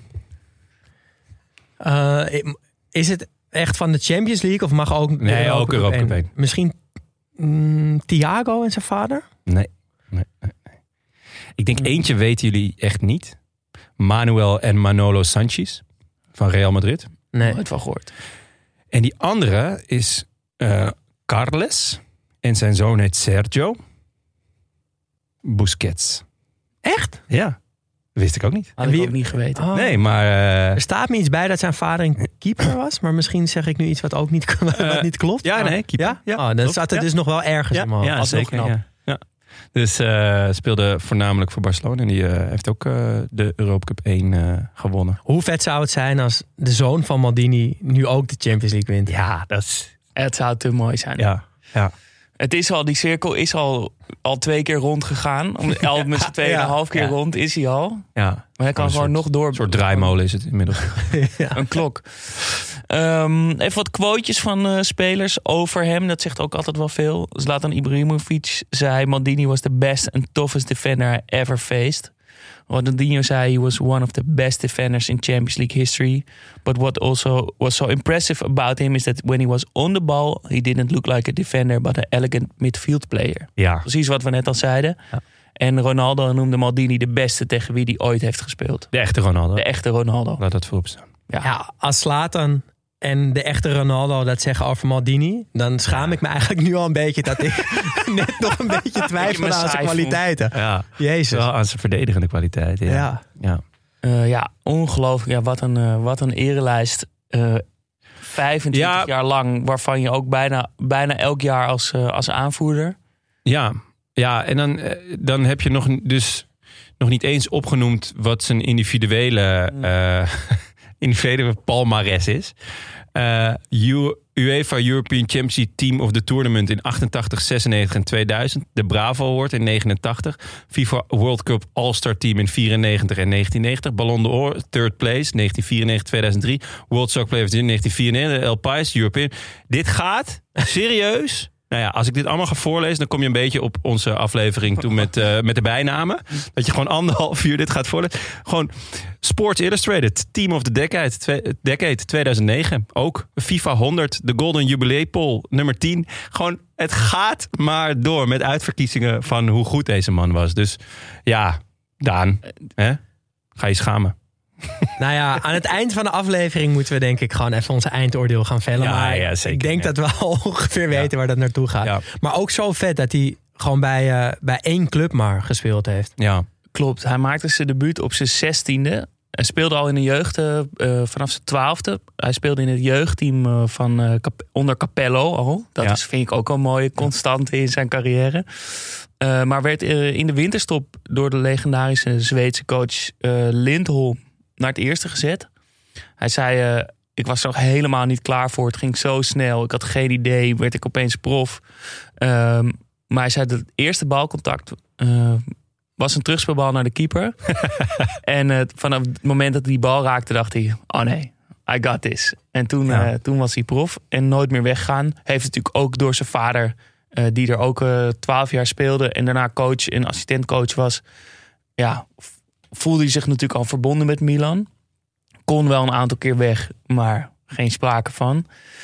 Uh, is het echt van de Champions League of mag ook... Nee, de ook Europa Cup één? één. Misschien mm, Thiago en zijn vader? Nee. nee, nee, nee. Ik denk eentje weten jullie echt niet. Manuel en Manolo Sanchez van Real Madrid. Nee. Nooit van gehoord. En die andere is uh, Carles en zijn zoon heet Sergio Busquets. Echt? Ja, wist ik ook niet. Had En ik wie- ook niet geweten. Oh. Nee, maar... uh, Er staat me iets bij dat zijn vader een keeper was. Maar misschien zeg ik nu iets wat ook niet, wat niet klopt. ja, Maar- nee, keeper. Ja? Oh, dan klopt. staat er Ja. dus nog wel ergens Ja, in mijn hoofd. ja Alsnog zeker. knap. Ja. Ja. Dus uh, speelde voornamelijk voor Barcelona. En die uh, heeft ook uh, de Europa Cup één uh, gewonnen. Hoe vet zou het zijn als de zoon van Maldini nu ook de Champions League wint? Ja, dat is... Het zou te mooi zijn. Ja, ja. Het is al, die cirkel is al, al twee keer rond gegaan. Om, al met z'n tweeën en een half keer Ja. rond is hij al. ja. Maar hij kan Een gewoon soort- nog door. Een soort draaimolen is het inmiddels. Een klok. Um, even wat quotejes van uh, spelers over hem. Dat zegt ook altijd wel veel. Zlatan Ibrahimovic zei... Maldini was the best and toughest defender I ever faced. Ronaldinho zei... He was one of the best defenders in Champions League history. But what also was so impressive about him... is that when he was on the ball... he didn't look like a defender... but an elegant midfield player. Ja. Precies wat we net al zeiden. Ja. En Ronaldo noemde Maldini de beste... tegen wie hij ooit heeft gespeeld. De echte Ronaldo. De echte Ronaldo. Laat dat voorop staan. Ja. Ja, als Zlatan en de echte Ronaldo dat zeggen over Maldini... dan schaam ik me eigenlijk nu al een beetje... dat ik net nog een beetje twijfel me aan zijn saai vond. kwaliteiten. Ja. Jezus. Wel aan zijn verdedigende kwaliteit. Ja. Ja. Ja. Uh, ja, ongelooflijk. Ja, wat een, uh, wat een erelijst. Uh, vijfentwintig Ja. jaar lang, waarvan je ook bijna, bijna elk jaar als, uh, als aanvoerder. Ja, ja, en dan, eh, dan heb je nog, dus nog niet eens opgenoemd wat zijn individuele, uh, individuele palmares is. Uh, U- UEFA European Champions League Team of the Tournament in achtentachtig, zesennegentig en tweeduizend. De Bravo Award in negenentachtig. FIFA World Cup All-Star Team in vierennegentig en negentiennegentig. Ballon d'Or, third place, negentien vierennegentig, tweeduizend drie. World Soccer Player of the Year, negentien vierennegentig. El Pais, European. Dit gaat serieus... Nou ja, als ik dit allemaal ga voorlezen, dan kom je een beetje op onze aflevering toen met, uh, met de bijnamen. Dat je gewoon anderhalf uur dit gaat voorlezen. Gewoon Sports Illustrated, Team of the Decade, twe- decade tweeduizend negen. Ook FIFA honderd, de Golden Jubilee Poll, nummer tien. Gewoon, het gaat maar door met uitverkiezingen van hoe goed deze man was. Dus ja, Daan, hè? Ga je schamen. Nou ja, aan het eind van de aflevering moeten we denk ik gewoon even onze eindoordeel gaan vellen. Ja, maar ja, zeker, ik denk ja. dat we al ongeveer weten waar dat naartoe gaat. Ja. Maar ook zo vet dat hij gewoon bij, uh, bij één club maar gespeeld heeft. Ja, Klopt, hij maakte zijn debuut op zijn zestiende. Hij speelde al in de jeugd uh, vanaf zijn twaalfde. Hij speelde in het jeugdteam uh, van uh, Cap- onder Capello al. Dat Ja. is, vind ik ook een mooie constante in zijn carrière. Uh, maar werd uh, in de winterstop door de legendarische Zweedse coach uh, Lindholm naar het eerste gezet. Hij zei, uh, ik was er nog helemaal niet klaar voor. Het ging zo snel. Ik had geen idee. Werd ik opeens prof. Um, maar hij zei dat het eerste balcontact uh, was een terugspeelbal naar de keeper. En uh, vanaf het moment dat hij die bal raakte, dacht hij, oh nee, I got this. En toen, Ja. uh, toen was hij prof en nooit meer weggegaan. Heeft natuurlijk ook door zijn vader, uh, die er ook twaalf uh, jaar speelde en daarna coach en assistentcoach was. Ja, voelde hij zich natuurlijk al verbonden met Milan. Kon wel een aantal keer weg, maar geen sprake van.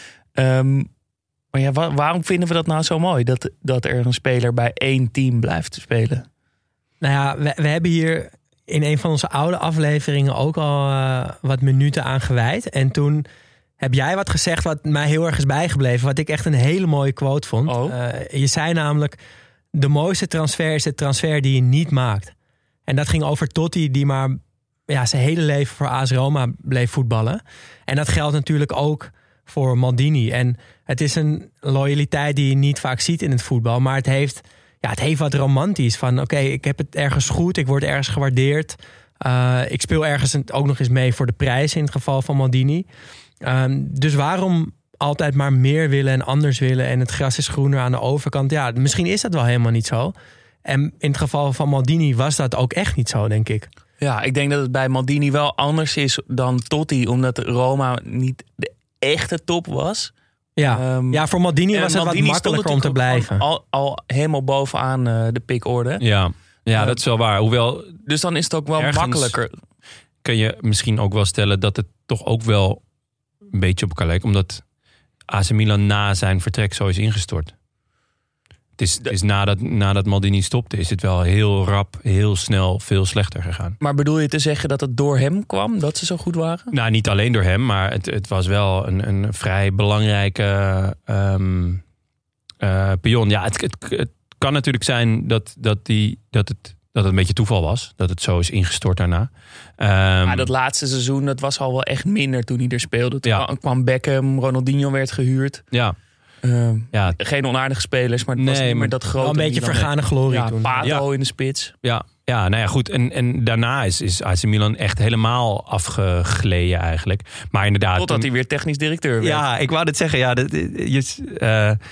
Um, maar ja, wa- waarom vinden we dat nou zo mooi? Dat, dat er een speler bij één team blijft spelen? Nou ja, we, we hebben hier in een van onze oude afleveringen ook al uh, wat minuten aan gewijd. En toen heb jij wat gezegd wat mij heel erg is bijgebleven. Wat ik echt een hele mooie quote vond. Oh. Uh, je zei namelijk, de mooiste transfer is de transfer die je niet maakt. En dat ging over Totti, die maar ja, zijn hele leven voor A S Roma bleef voetballen. En dat geldt natuurlijk ook voor Maldini. En het is een loyaliteit die je niet vaak ziet in het voetbal. Maar het heeft, ja, het heeft wat romantisch. Van oké, okay, ik heb het ergens goed. Ik word ergens gewaardeerd. Uh, ik speel ergens ook nog eens mee voor de prijs in het geval van Maldini. Um, dus waarom altijd maar meer willen en anders willen en het gras is groener aan de overkant? Ja, misschien is dat wel helemaal niet zo. En in het geval van Maldini was dat ook echt niet zo, denk ik. Ja, ik denk dat het bij Maldini wel anders is dan Totti, omdat Roma niet de echte top was. Ja, um, ja voor Maldini was het Maldini wat makkelijker om te blijven. Al, al helemaal bovenaan uh, de pikorde. Ja, ja uh, dat is wel waar. Hoewel, dus dan is het ook wel makkelijker. Kun je misschien ook wel stellen dat het toch ook wel een beetje op elkaar lijkt, omdat A C Milan na zijn vertrek zo is ingestort. Het is, het is nadat, nadat Maldini stopte, is het wel heel rap, heel snel, veel slechter gegaan. Maar bedoel je te zeggen dat het door hem kwam, dat ze zo goed waren? Nou, niet alleen door hem, maar het, het was wel een, een vrij belangrijke um, uh, pion. Ja, het, het, het kan natuurlijk zijn dat, dat, die, dat, het, dat het een beetje toeval was. Dat het zo is ingestort daarna. Um, maar dat laatste seizoen, dat was al wel echt minder toen hij er speelde. Toen ja. kwam Beckham, Ronaldinho werd gehuurd. Ja. Uh, ja. Geen onaardige spelers, maar het nee, was niet meer dat grote. Wel een beetje vergane glorie ja, toen. Pato ja. in de spits. Ja, ja, nou ja, goed. En, en daarna is, is A C Milan echt helemaal afgegleden eigenlijk. Maar inderdaad. Totdat toen, hij weer technisch directeur werd. Ja, ik wou dit zeggen. Ja, dat, je, uh,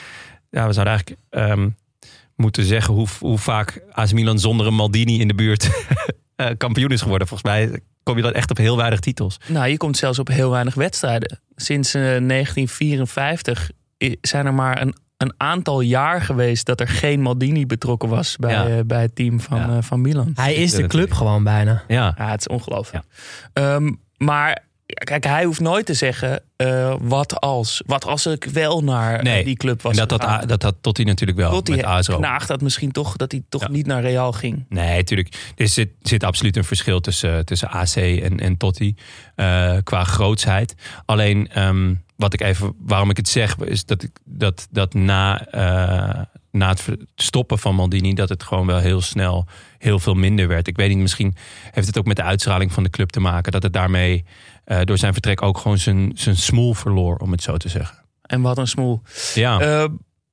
ja we zouden eigenlijk um, moeten zeggen hoe, hoe vaak A C Milan zonder een Maldini in de buurt uh, kampioen is geworden. Volgens mij kom je dan echt op heel weinig titels. Nou, je komt zelfs op heel weinig wedstrijden. Sinds uh, negentien vierenvijftig zijn er maar een, een aantal jaar geweest dat er geen Maldini betrokken was bij, ja. uh, bij het team van, ja. uh, van Milan. Hij is de club gewoon bijna. Ja, ja het is ongelooflijk. Ja. Um, maar kijk, hij hoeft nooit te zeggen uh, wat als. Wat als ik wel naar nee. uh, die club was en dat gegaan. had, dat had Totti natuurlijk wel. Totti met A S Roma. knaagt dat misschien toch dat hij toch ja. niet naar Real ging. Nee, natuurlijk. Er zit, zit absoluut een verschil tussen, tussen A C en, en Totti uh, qua grootsheid. Alleen um, wat ik even, waarom ik het zeg, is dat ik dat, dat na, uh, na het stoppen van Maldini, dat het gewoon wel heel snel heel veel minder werd. Ik weet niet, misschien heeft het ook met de uitstraling van de club te maken, dat het daarmee uh, door zijn vertrek ook gewoon zijn, zijn smoel verloor, om het zo te zeggen. En wat een smoel. Ja. Uh,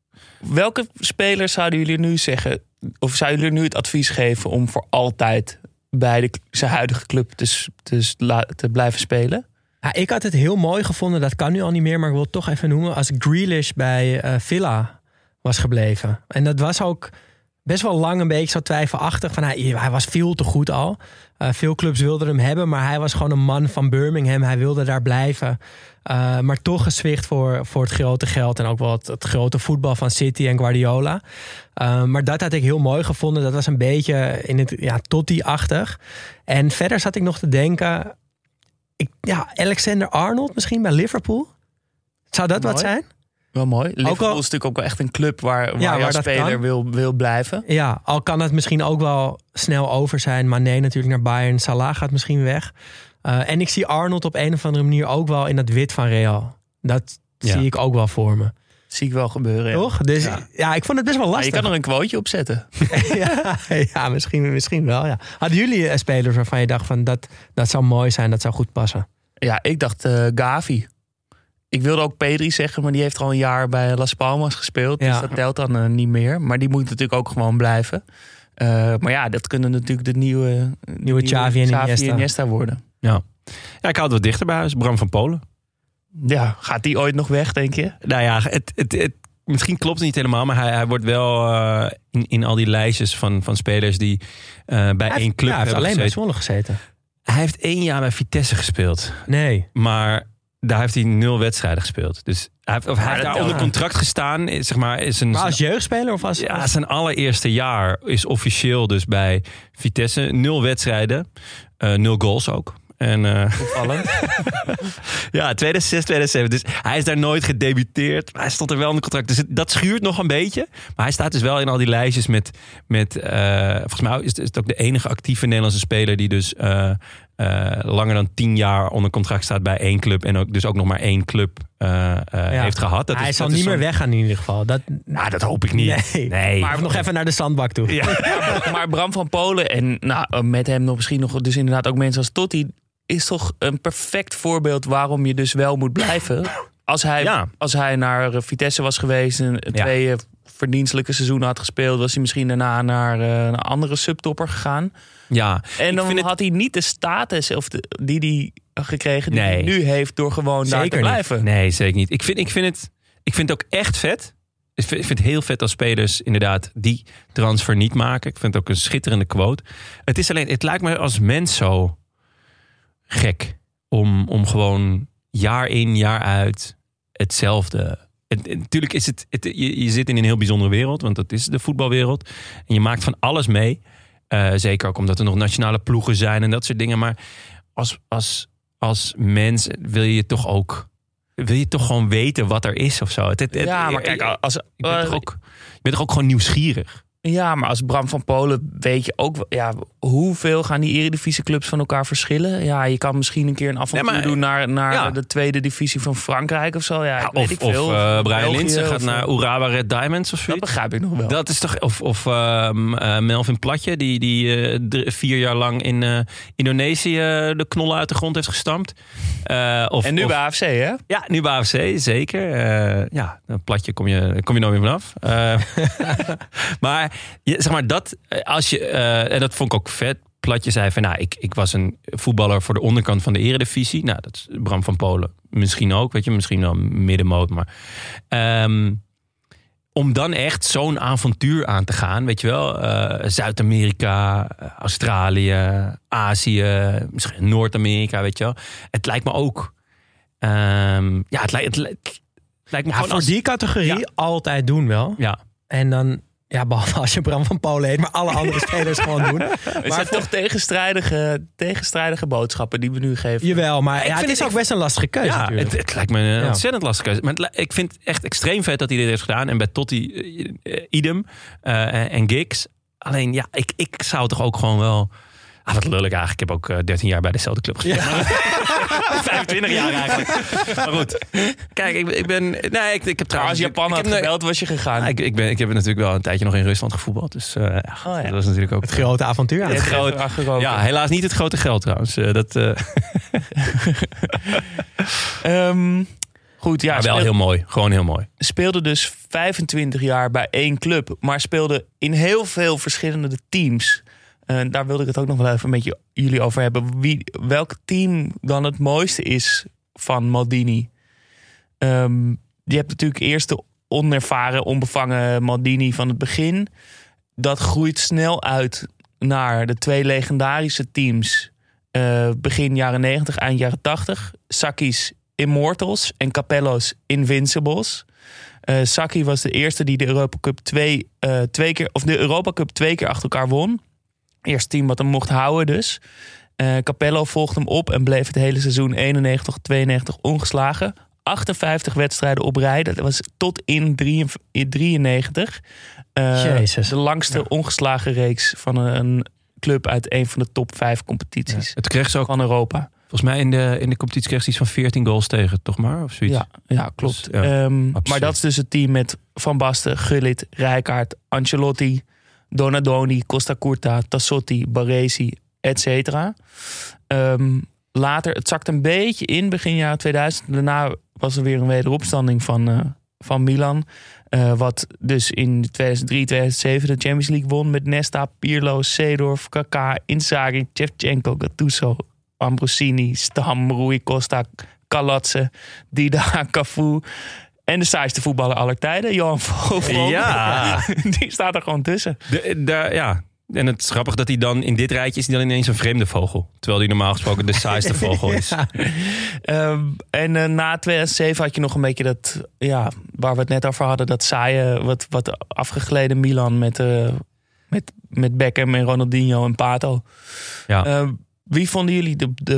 welke spelers zouden jullie nu zeggen, of zouden jullie nu het advies geven om voor altijd bij de, zijn huidige club te, te, te blijven spelen? Ja, ik had het heel mooi gevonden, dat kan nu al niet meer, maar ik wil het toch even noemen, als Grealish bij uh, Villa was gebleven. En dat was ook best wel lang een beetje zo twijfelachtig. Van hij, hij was veel te goed al. Uh, veel clubs wilden hem hebben, maar hij was gewoon een man van Birmingham. Hij wilde daar blijven. Uh, maar toch gezwicht voor, voor het grote geld en ook wel het, het grote voetbal van City en Guardiola. Uh, maar dat had ik heel mooi gevonden. Dat was een beetje in het ja, Totti-achtig. En verder zat ik nog te denken, Ik, ja, Alexander Arnold misschien bij Liverpool. Zou dat mooi. Wat zijn? Wel mooi. Liverpool al, is natuurlijk ook wel echt een club waar, waar, ja, waar jouw speler wil, wil blijven. Ja, al kan het misschien ook wel snel over zijn. Maar nee, natuurlijk naar Bayern. Salah gaat misschien weg. Uh, en ik zie Arnold op een of andere manier ook wel in dat wit van Real. Dat ja. zie ik ook wel voor me. Zie ik wel gebeuren. Toch? Ja. Dus ja. ja, ik vond het best wel lastig. Ja, je kan er een quoteje op zetten. ja, ja misschien, misschien wel. Ja. Hadden jullie spelers waarvan je dacht van dat, dat zou mooi zijn, dat zou goed passen? Ja, ik dacht uh, Gavi. Ik wilde ook Pedri zeggen, maar die heeft al een jaar bij Las Palmas gespeeld. Ja. Dus dat telt dan uh, niet meer. Maar die moet natuurlijk ook gewoon blijven. Uh, maar ja, dat kunnen natuurlijk de nieuwe, nieuwe, nieuwe Xavi en Iniesta. Iniesta worden. Ja. ja, ik hou het wat dichter bij huis. Bram van Polen. Ja, gaat die ooit nog weg, denk je? Nou ja, het, het, het, misschien klopt het niet helemaal, maar hij, hij wordt wel uh, in, in al die lijstjes van, van spelers die uh, bij hij één club ja, hij heeft hebben alleen gezeten. bij Zwolle gezeten. Hij heeft één jaar bij Vitesse gespeeld. Nee. Maar daar heeft hij nul wedstrijden gespeeld. Dus hij heeft, of hij heeft daar onder contract gestaan. Zeg maar, is een, maar als jeugdspeler of als... Ja, zijn allereerste jaar is officieel dus bij Vitesse. Nul wedstrijden, uh, nul goals ook. En, uh, Opvallend. ja, tweeduizend zes, tweeduizend zeven. Dus hij is daar nooit gedebuteerd. Maar hij stond er wel in de contract. Dus het, dat schuurt nog een beetje. Maar hij staat dus wel in al die lijstjes met... met uh, volgens mij is het, is het ook de enige actieve Nederlandse speler... die dus uh, uh, langer dan tien jaar onder contract staat bij één club. En ook, dus ook nog maar één club uh, uh, ja. heeft gehad. Dat hij is, zal dat niet is meer weggaan in ieder geval. Dat, nou, dat hoop ik niet. Nee. nee. Maar nog even naar de zandbak toe. Ja. maar, maar Bram van Polen en nou, met hem nog misschien nog... dus inderdaad ook mensen als Totti... is toch een perfect voorbeeld waarom je dus wel moet blijven. Als hij, ja. als hij naar Vitesse was geweest... en twee ja. verdienstelijke seizoenen had gespeeld... was hij misschien daarna naar uh, een andere subtopper gegaan. Ja. En dan had het... hij niet de status of de, die hij gekregen... die nee. hij nu heeft door gewoon zeker daar te blijven. Niet. Nee, zeker niet. Ik vind, ik, vind het, ik vind het ook echt vet... Ik vind het heel vet als spelers inderdaad die transfer niet maken. Ik vind het ook een schitterende quote. Het is alleen, het lijkt me als mens zo gek om, om gewoon jaar in, jaar uit hetzelfde. En, en, natuurlijk is het, het je, je zit in een heel bijzondere wereld, want dat is de voetbalwereld. En je maakt van alles mee. Uh, zeker ook omdat er nog nationale ploegen zijn en dat soort dingen. Maar als, als, als mens wil je toch ook... wil je toch gewoon weten wat er is of zo. Het, het, ja, maar kijk, als, je, bent uh, toch ook, je bent toch ook gewoon nieuwsgierig? Ja, maar als Bram van Polen weet je ook... ja, hoeveel gaan die eredivisieclubs van elkaar verschillen? Ja, je kan misschien een keer een avontuur nee, doen... naar, naar ja. de tweede divisie van Frankrijk of zo. Ja, ja, of weet ik veel. of uh, Brian Linsen gaat of, naar Urawa Red Diamonds of zoiets. Dat begrijp ik nog wel. Dat is toch... Of, of uh, uh, Melvin Platje, die, die uh, drie, vier jaar lang in uh, Indonesië... de knollen uit de grond heeft gestampt. Uh, of, en nu of, bij A F C, hè? Ja, nu bij A F C, zeker. Uh, ja, een Platje kom je, kom je nooit meer vanaf. Uh, maar, zeg maar, dat... als je uh, en dat vond ik ook vet... Platje zei van, nou, ik, ik was een voetballer voor de onderkant van de eredivisie. Nou, dat is Bram van Polen misschien ook, weet je, misschien wel middenmoot. Maar um, om dan echt zo'n avontuur aan te gaan, weet je wel, uh, Zuid-Amerika, Australië, Azië, misschien Noord-Amerika, weet je wel. Het lijkt me ook, um, ja, het, lijkt, het, het lijkt me ja, gewoon voor als, die categorie ja. altijd doen wel. Ja. En dan... Ja, behalve als je Bram van Polen heet, maar alle andere spelers gewoon doen. Het zijn toch tegenstrijdige, tegenstrijdige boodschappen die we nu geven. Jawel, maar ik ja, vind het is het, ook best een lastige keuze ja, natuurlijk. Het, het lijkt me een ja. ontzettend lastige keuze. Maar het, ik vind het echt extreem vet dat hij dit heeft gedaan. En bij Totti, uh, uh, idem. Uh, en Giggs. Alleen, ja, ik, ik zou toch ook gewoon wel... Ah, wat lullig eigenlijk. Ik heb ook uh, dertien jaar bij dezelfde club gespeeld. Ja. vijfentwintig jaar eigenlijk. Maar goed. Kijk, ik, ik ben... Nee, ik, ik heb trouwens... Als Japan had gebeld, was je gegaan. Ik, ik, ben, ik heb natuurlijk wel een tijdje nog in Rusland gevoetbald. Dus uh, ja, oh, ja. dat was natuurlijk ook... Het grote avontuur. Het grote, ja, helaas niet het grote geld trouwens. Uh, dat... Uh... um, goed, ja. Maar wel speel... heel mooi. Gewoon heel mooi. Speelde dus vijfentwintig jaar bij één club. Maar speelde in heel veel verschillende teams... Uh, daar wilde ik het ook nog wel even met je, jullie over hebben. Wie, welk team dan het mooiste is van Maldini? Um, je hebt natuurlijk eerst de onervaren, onbevangen Maldini van het begin. Dat groeit snel uit naar de twee legendarische teams. Uh, begin jaren negentig, eind jaren tachtig. Sacchi's Immortals en Capello's Invincibles. Uh, Sacchi was de eerste die de Europa Cup twee, uh, twee keer, of de Europa Cup twee keer achter elkaar won. Eerste team wat hem mocht houden dus. Uh, Capello volgde hem op en bleef het hele seizoen eenennegentig tweeënnegentig ongeslagen. achtenvijftig wedstrijden op rij. Dat was tot in drieënnegentig. Uh, Jezus. De langste ja. ongeslagen reeks van een club uit een van de top vijf competities. Ja. Het kreeg ze ook van Europa. Volgens mij in de, in de competitie kreeg ze iets van veertien goals tegen, toch maar? Of zoiets. Ja, ja klopt. Dus, ja, um, maar dat is dus het team met Van Basten, Gullit, Rijkaard, Ancelotti... Donadoni, Costa Curta, Tassotti, Baresi, et cetera. Um, later, het zakt een beetje in begin jaren tweeduizend. Daarna was er weer een wederopstanding van, uh, van Milan. Uh, wat dus in tweeduizend drie, tweeduizend zeven de Champions League won met Nesta, Pirlo, Seedorf, Kaká, Inzaghi, Shevchenko, Gattuso, Ambrosini, Stam, Rui Costa, Kalatse, Dida, Cafu... En de saaiste voetballer aller tijden, Johan Vogel. Ja. Die staat er gewoon tussen. De, de, ja. En het is grappig dat hij dan in dit rijtje is hij dan ineens een vreemde vogel. Terwijl hij normaal gesproken de saaiste vogel is. Ja. Um, en uh, na tweeduizend zeven had je nog een beetje dat, ja, waar we het net over hadden, dat saaie, wat, wat afgegleden Milan met, uh, met, met Beckham en Ronaldinho en Pato. Ja. Uh, wie vonden jullie de, de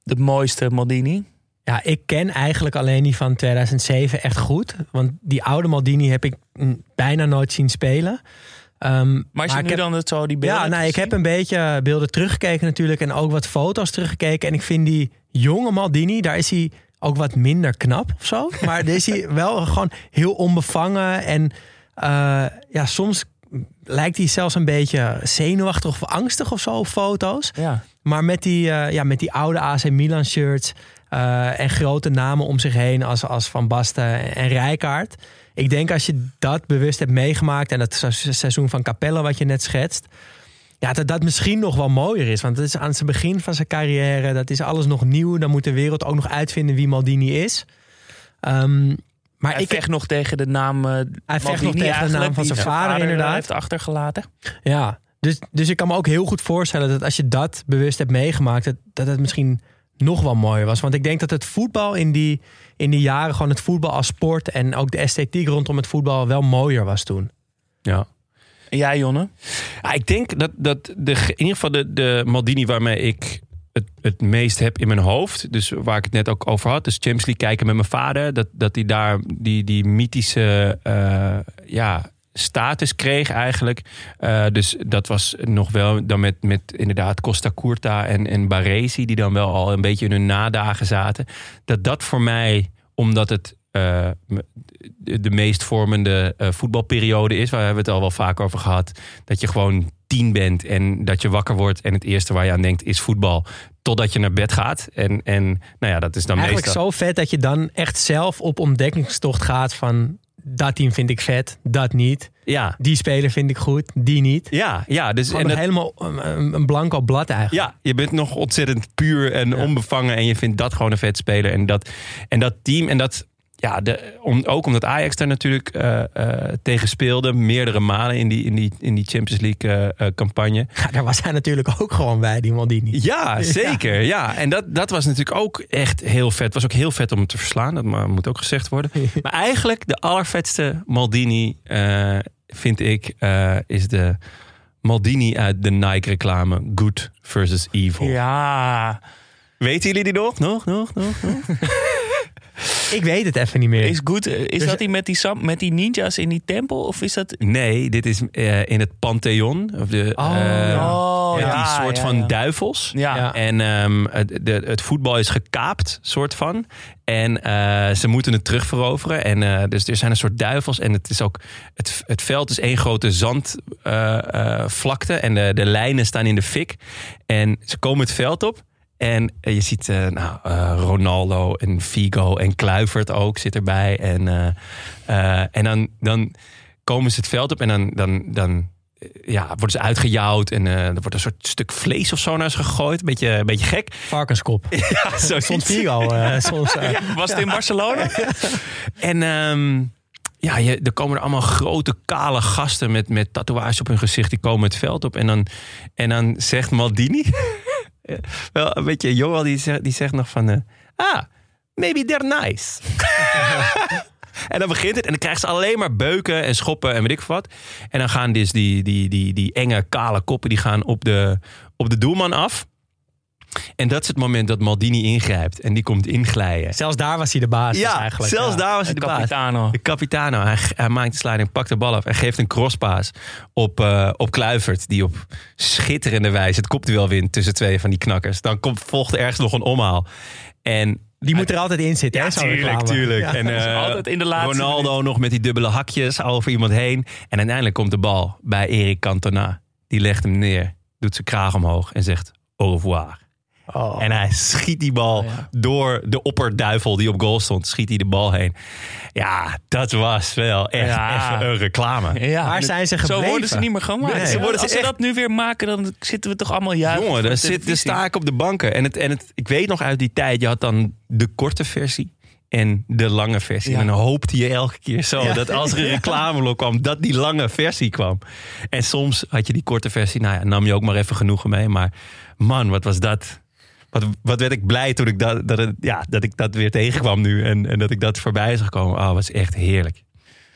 de mooiste Maldini? Ja, ik ken eigenlijk alleen die van tweeduizend zeven echt goed. Want die oude Maldini heb ik mm, bijna nooit zien spelen. Um, Maar als je ik nu heb, dan het zo die beelden Ja, nou, ik gezien? heb een beetje beelden teruggekeken natuurlijk. En ook wat foto's teruggekeken. En ik vind die jonge Maldini, daar is hij ook wat minder knap of zo. Maar daar is hij wel gewoon heel onbevangen. En uh, ja, soms lijkt hij zelfs een beetje zenuwachtig of angstig of zo op foto's. Ja. Maar met die, uh, ja, met die oude A C Milan shirts uh, en grote namen om zich heen als, als Van Basten en Rijkaard. Ik denk als je dat bewust hebt meegemaakt en dat seizoen van Capello wat je net schetst, ja, dat dat misschien nog wel mooier is. Want het is aan het begin van zijn carrière, dat is alles nog nieuw. Dan moet de wereld ook nog uitvinden wie Maldini is. Um, maar Hij ik vecht nog tegen de naam uh, Hij vecht Maldini nog tegen de naam eigenlijk, van die zijn vader, inderdaad. heeft achtergelaten. Ja, dus, dus ik kan me ook heel goed voorstellen dat als je dat bewust hebt meegemaakt, dat, dat het misschien nog wel mooier was. Want ik denk dat het voetbal in die, in die jaren, gewoon het voetbal als sport en ook de esthetiek rondom het voetbal wel mooier was toen. Ja. En jij, Jonne? Ja, ik denk dat, dat de, in ieder geval de, de Maldini waarmee ik het, het meest heb in mijn hoofd, dus waar ik het net ook over had, dus Champions League kijken met mijn vader, dat, dat hij daar die, die mythische uh, ja, status kreeg eigenlijk. Uh, dus dat was nog wel dan met, met inderdaad Costa Curta en, en Baresi, die dan wel al een beetje in hun nadagen zaten. Dat dat voor mij, omdat het uh, de meest vormende uh, voetbalperiode is, waar hebben we het al wel vaak over gehad, dat je gewoon tien bent en dat je wakker wordt en het eerste waar je aan denkt is voetbal, totdat je naar bed gaat. En, en nou ja, dat is dan Eigenlijk meestal zo vet dat je dan echt zelf op ontdekkingstocht gaat van dat team vind ik vet, dat niet. Ja. Die speler vind ik goed, die niet. Ja, ja, dus Gewoon en nog dat, helemaal een, een blanco blad eigenlijk. ja, je bent nog ontzettend puur en Ja. onbevangen en je vindt dat gewoon een vet speler. En dat, en dat team en dat, ja, de, om, ook omdat Ajax daar natuurlijk uh, uh, tegen speelde, meerdere malen in die, in die, in die Champions League uh, uh, campagne. Ja, daar was hij natuurlijk ook gewoon bij, die Maldini. Ja, zeker. Ja. En dat, dat was natuurlijk ook echt heel vet. Het was ook heel vet om hem te verslaan. Dat moet ook gezegd worden. Maar eigenlijk de allervetste Maldini, uh, vind ik, uh, is de Maldini uit de Nike-reclame Good versus Evil. Ja. Weten jullie die nog? Nog, nog, nog, nog? Ik weet het even niet meer. Is, goed, is Dus- dat die met, die sam- met die ninjas in die tempel? Of is dat... Nee, dit is uh, in het Pantheon. Of de, Oh, uh, oh, met ja, die soort ja, van ja. duivels. Ja. Ja. En um, het, de, het voetbal is gekaapt, soort van. En uh, ze moeten het terugveroveren. En uh, dus er zijn een soort duivels. En het is ook het, het veld is één grote zandvlakte. Uh, uh, en de, de lijnen staan in de fik. En ze komen het veld op. En uh, je ziet uh, nou, uh, Ronaldo en Figo en Kluivert ook zit erbij. En, uh, uh, en dan, dan komen ze het veld op en dan, dan, dan ja, worden ze uitgejouwd. En uh, er wordt een soort stuk vlees of zo naar ze gegooid. Een beetje, een beetje gek. Varkenskop. Ja, zo Stond Figo uh, soms. Uh, Was het in Barcelona? En um, ja, je, er komen er allemaal grote kale gasten met, met tatoeages op hun gezicht. Die komen het veld op. En dan, en dan zegt Maldini... wel een beetje Joel, die zegt, die zegt nog van... Uh, ah, maybe they're nice. En dan begint het en dan krijgen ze alleen maar beuken en schoppen en weet ik wat. En dan gaan dus die, die, die, die enge kale koppen die gaan op de, op de doelman af. En dat is het moment dat Maldini ingrijpt en die komt inglijden. Zelfs daar was hij de baas. Ja, eigenlijk. zelfs Ja. daar was hij De de baas. Capitano. De Capitano. Hij, hij maakt de sliding, pakt de bal af en geeft een crosspaas op, uh, op Kluivert. Die op schitterende wijze het kopduel wint tussen twee van die knakkers. Dan komt, volgt er ergens nog een omhaal. En Die moet er altijd in zitten. ja, hè, zo'n tuurlijk, reclame. tuurlijk. Ja. En, uh, Altijd in de laatste Ronaldo nog met die dubbele hakjes over iemand heen. En uiteindelijk komt de bal bij Eric Cantona. Die legt hem neer, doet zijn kraag omhoog en zegt au revoir. Oh. En hij schiet die bal Oh, ja. door de opperduivel die op goal stond. Schiet hij de bal heen. Ja, dat was wel echt Ja. even een reclame. Ja, Waar zijn ze gebleven? Zo worden ze niet meer gemaakt. Nee, Ze ze worden worden Als ze ze echt- dat nu weer maken, dan zitten we toch allemaal juist. Jongen, daar, zit, daar sta ik op de banken. En, het, en het, ik weet nog uit die tijd, je had dan de korte versie en de lange versie. Ja. En dan hoopte je elke keer zo Ja. dat als er een reclameblok kwam, dat die lange versie kwam. En soms had je die korte versie, nou ja, nam je ook maar even genoegen mee. Maar man, wat was dat? Wat, wat werd ik blij toen ik dat, dat, het, ja, dat ik dat weer tegenkwam nu. En, en dat ik dat voorbij zag komen. Oh, was echt heerlijk.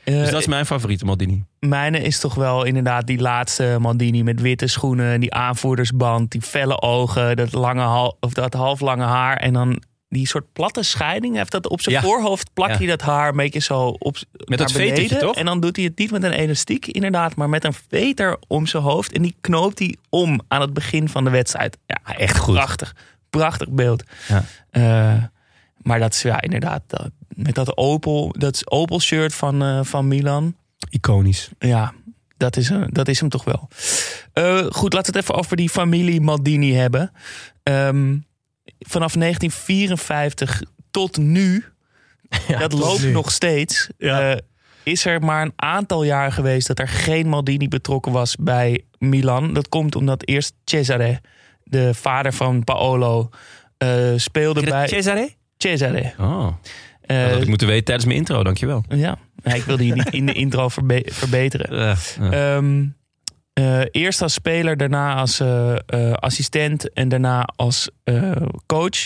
Uh, Dus dat is mijn favoriete Maldini. Mijne is toch wel inderdaad die laatste Maldini met witte schoenen, die aanvoerdersband, die felle ogen, dat lange hal, of dat halflange haar en dan die soort platte scheiding. Hij heeft dat op zijn Ja. voorhoofd, plakt Ja. hij dat haar een beetje zo op Met naar dat vetertje, beneden. toch? En dan doet hij het niet met een elastiek inderdaad, maar met een veter om zijn hoofd en die knoopt hij om aan het begin van de wedstrijd. Ja, echt goed. Prachtig, prachtig beeld. Ja. Uh, maar dat is ja inderdaad dat, met dat Opel, dat Opel shirt van, uh, van Milan. Iconisch. Ja, dat is, uh, dat is hem toch wel. Uh, goed, laten we het even over die familie Maldini hebben. Um, vanaf negentien vierenvijftig tot nu, Ja, dat tot loopt nu. nog steeds, Ja. uh, is er maar een aantal jaar geweest dat er geen Maldini betrokken was bij Milan. Dat komt omdat eerst Cesare, de vader van Paolo, uh, speelde bij... Cesare? Cesare. Oh, Uh, dat had ik moeten weten tijdens mijn intro, dankjewel. ja, ja, ik wilde je niet in de intro verbe- verbeteren. Uh, uh. Um, uh, eerst als speler, daarna als uh, uh, assistent en daarna als uh, coach.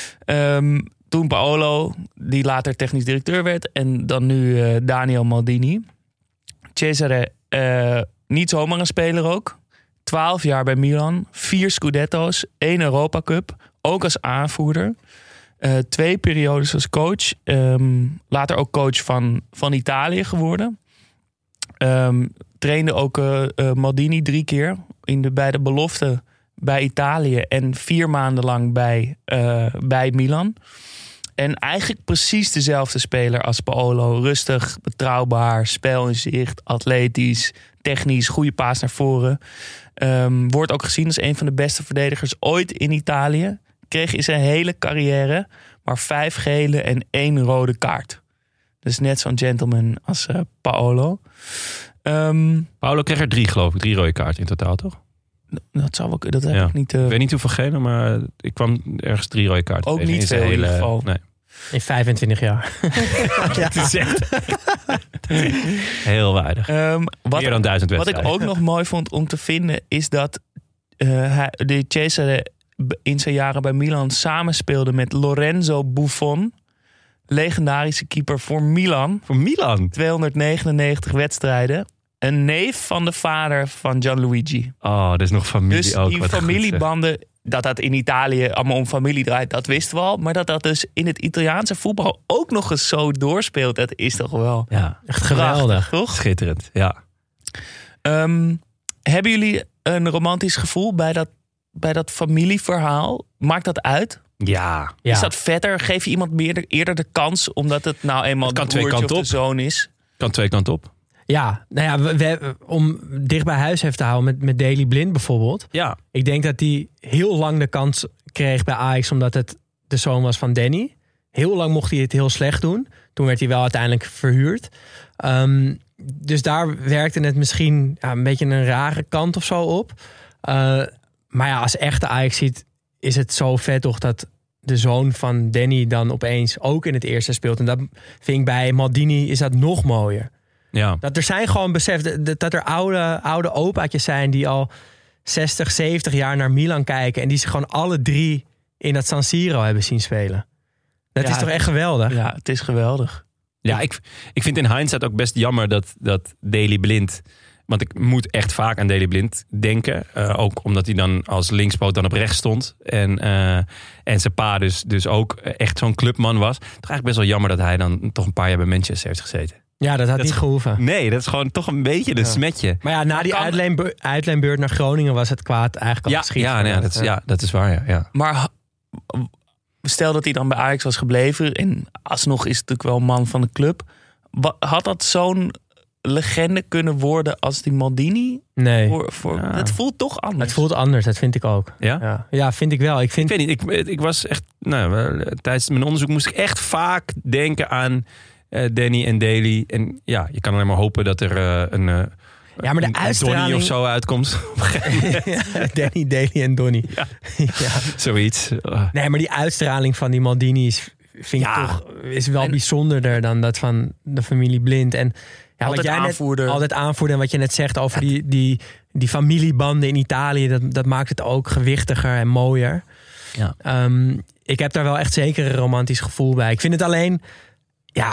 Um, toen Paolo, die later technisch directeur werd. En dan nu uh, Daniel Maldini. Cesare, uh, niet zomaar een speler ook. Twaalf jaar bij Milan. Vier Scudetto's. één Europa Cup. Ook als aanvoerder. Uh, twee periodes als coach. Um, later ook coach van, van Italië geworden. Um, trainde ook uh, uh, Maldini drie keer in de, bij de belofte bij Italië en vier maanden lang bij, uh, bij Milan. En eigenlijk precies dezelfde speler als Paolo. Rustig, betrouwbaar, spelinzicht, atletisch, technisch, goede paas naar voren. Um, wordt ook gezien als een van de beste verdedigers ooit in Italië. Kreeg in zijn hele carrière maar vijf gele en één rode kaart. Dus net zo'n gentleman als uh, Paolo. Um, Paolo kreeg er drie, geloof ik. Drie rode kaarten in totaal, toch? dat zou ook, dat heb Ja. ik niet. Uh, Ik weet niet hoeveel gele, maar ik kwam ergens drie rode kaarten Ook tegen niet in zijn veel in hele- ieder geval. Nee. In vijfentwintig jaar. Het is echt heel weinig. um, wat, Meer dan duizend wat ik wedstrijden. ook nog mooi vond om te vinden is dat uh, hij, de Cesare in zijn jaren bij Milan samenspeelde met Lorenzo Buffon, legendarische keeper voor Milan. Voor Milan? tweehonderdnegenennegentig wedstrijden. Een neef van de vader van Gianluigi. Oh, dat is nog familie Dus ook. die wat goed, zeg. familiebanden, dat dat in Italië allemaal om familie draait, dat wisten we al. Maar dat dat dus in het Italiaanse voetbal ook nog eens zo doorspeelt, dat is toch wel Ja, Echt geweldig. toch? schitterend. Ja. Um, hebben jullie een romantisch gevoel bij dat, bij dat familieverhaal? Maakt dat uit? Ja. Ja. Is dat vetter? Geef je iemand meer, eerder de kans omdat het nou eenmaal Het kan de twee broertje of kanten de op. zoon is? Kan twee kanten op. Ja, nou ja, we, we- om dicht bij huis even te houden met, met Daley Blind bijvoorbeeld. Ja. Ik denk dat hij heel lang de kans kreeg bij Ajax omdat het de zoon was van Danny. Heel lang mocht hij het heel slecht doen. Toen werd hij wel uiteindelijk verhuurd. Um, dus daar werkte het misschien ja, een beetje een rare kant of zo op. Uh, maar ja, als echte Ajax ziet, is het zo vet toch dat de zoon van Danny dan opeens ook in het eerste speelt. En dat vind ik bij Maldini is dat nog mooier. Ja. Dat er zijn gewoon besef dat, dat er oude, oude opaatjes zijn die al zestig, zeventig jaar naar Milan kijken. En die ze gewoon alle drie in dat San Siro hebben zien spelen. Dat Ja, is toch echt geweldig? Ja, het is geweldig. Ja, ik, ik vind in hindsight ook best jammer dat, dat Daley Blind... Want ik moet echt vaak aan Daley Blind denken. Uh, ook omdat hij dan als linkspoot dan op rechts stond. En, uh, en zijn pa dus, dus ook echt zo'n clubman was. Toch eigenlijk best wel jammer dat hij dan toch een paar jaar bij Manchester heeft gezeten. Ja, dat had Dat niet is- gehoeven. Nee, dat is gewoon toch een beetje een Ja. smetje. Maar ja, na die kan- uitleenbe- uitleenbeurt naar Groningen was het kwaad eigenlijk al Ja, geschied. ja, nee, dat is, ja, dat is waar. Ja, ja. Maar ha- stel dat hij dan bij Ajax was gebleven en alsnog is het natuurlijk wel een man van de club. Wa- Had dat zo'n legende kunnen worden als die Maldini? Nee, Voor, voor, Ja. Het voelt toch anders. het voelt anders, dat vind ik ook. Ja? Ja, ja vind ik wel. Ik vind, Ik weet niet, ik, ik was echt... Nou, eh, tijdens mijn onderzoek moest ik echt vaak denken aan eh, Danny en Daley. En ja, je kan alleen maar hopen dat er eh, een... eh, Ja, maar de een uitstraling- Donnie of zo uitkomt. Op een gegeven moment. Danny, Daley en Donny. Ja. ja. Zoiets. Uh, Nee, maar die uitstraling van die Maldini is, vind Ja. ik toch is wel En- bijzonderder dan dat van de familie Blind. En ja, Altijd wat jij aanvoerder. Net, altijd aanvoerder. En wat je net zegt over die, die, die familiebanden in Italië, dat, dat maakt het ook gewichtiger en mooier. Ja. Um, ik heb daar wel echt zeker een romantisch gevoel bij. Ik vind het alleen, ja,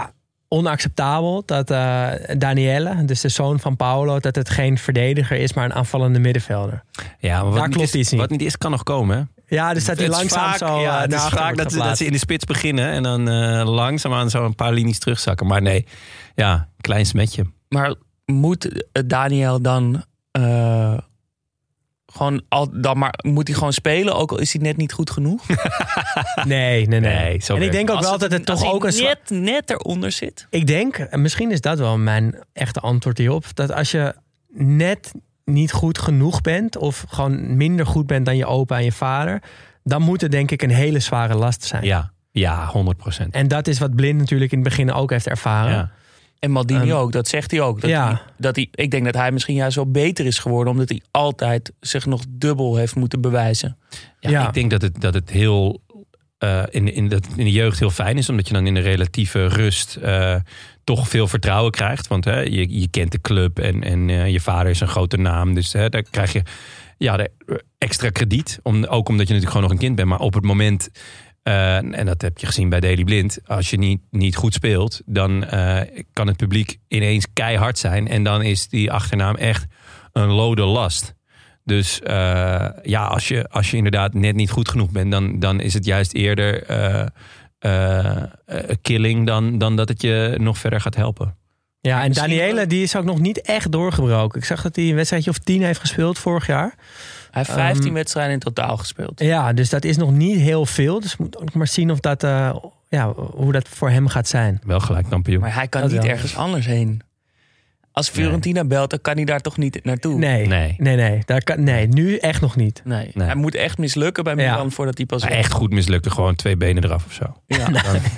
onacceptabel dat uh, Daniele, dus de zoon van Paolo, dat het geen verdediger is, maar een aanvallende middenvelder. Ja, maar wat Daar niet klopt is, iets niet. Wat niet is, kan nog komen, hè? Ja, dus dat hij Het is langzaam vaak, zo... ja, uh, het is naar achter vaak wordt dat, ze- dat geplaatst. ze in de spits beginnen en dan uh, langzaamaan zo een paar linies terugzakken. Maar nee, ja, klein smetje. Maar moet Daniel dan uh, gewoon al, dan maar moet hij gewoon spelen, ook al is hij net niet goed genoeg? Nee, nee, nee. Nee, zo en ik werkt denk ook Als wel dat het als toch hij ook een... zwa- net, net eronder zit. Ik denk, en misschien is dat wel mijn echte antwoord hierop, dat als je net niet goed genoeg bent of gewoon minder goed bent dan je opa en je vader, dan moet het denk ik een hele zware last zijn. Ja, ja, honderd procent. En dat is wat Blind natuurlijk in het begin ook heeft ervaren. Ja. En Maldini Um, ook, dat zegt hij ook. Dat ja. hij, dat hij, ik denk dat hij misschien juist wel beter is geworden, omdat hij altijd zich nog dubbel heeft moeten bewijzen. Ja, Ja. Ik denk dat het, dat het heel uh, in, in, de, in de jeugd heel fijn is, omdat je dan in de relatieve rust uh, toch veel vertrouwen krijgt. Want hè, je, je kent de club en, en uh, je vader is een grote naam. Dus hè, daar krijg je ja, de extra krediet. Om, ook omdat je natuurlijk gewoon nog een kind bent. Maar op het moment, uh, en dat heb je gezien bij Daley Blind, als je niet, niet goed speelt, dan uh, kan het publiek ineens keihard zijn. En dan is die achternaam echt een lode last. Dus uh, ja, als je, als je inderdaad net niet goed genoeg bent, dan, dan is het juist eerder uh, uh, killing dan, dan dat het je nog verder gaat helpen. Ja, en Misschien Daniele wel- die is ook nog niet echt doorgebroken. Ik zag dat hij een wedstrijdje of tien heeft gespeeld vorig jaar. Hij heeft vijftien Um, wedstrijden in totaal gespeeld. Ja, dus dat is nog niet heel veel. Dus we moeten ook maar zien of dat, uh, ja, hoe dat voor hem gaat zijn. Wel gelijk kampioen. Maar hij kan Dat niet wel. ergens anders heen. Als Fiorentina belt, dan kan hij daar toch niet naartoe? Nee, nee, Nee. nee. nee, daar kan, nee nu echt nog niet. Nee. Nee. Hij moet echt mislukken bij Ja. Milan voordat hij pas... Maar echt goed mislukte, gewoon twee benen eraf of zo. Ja.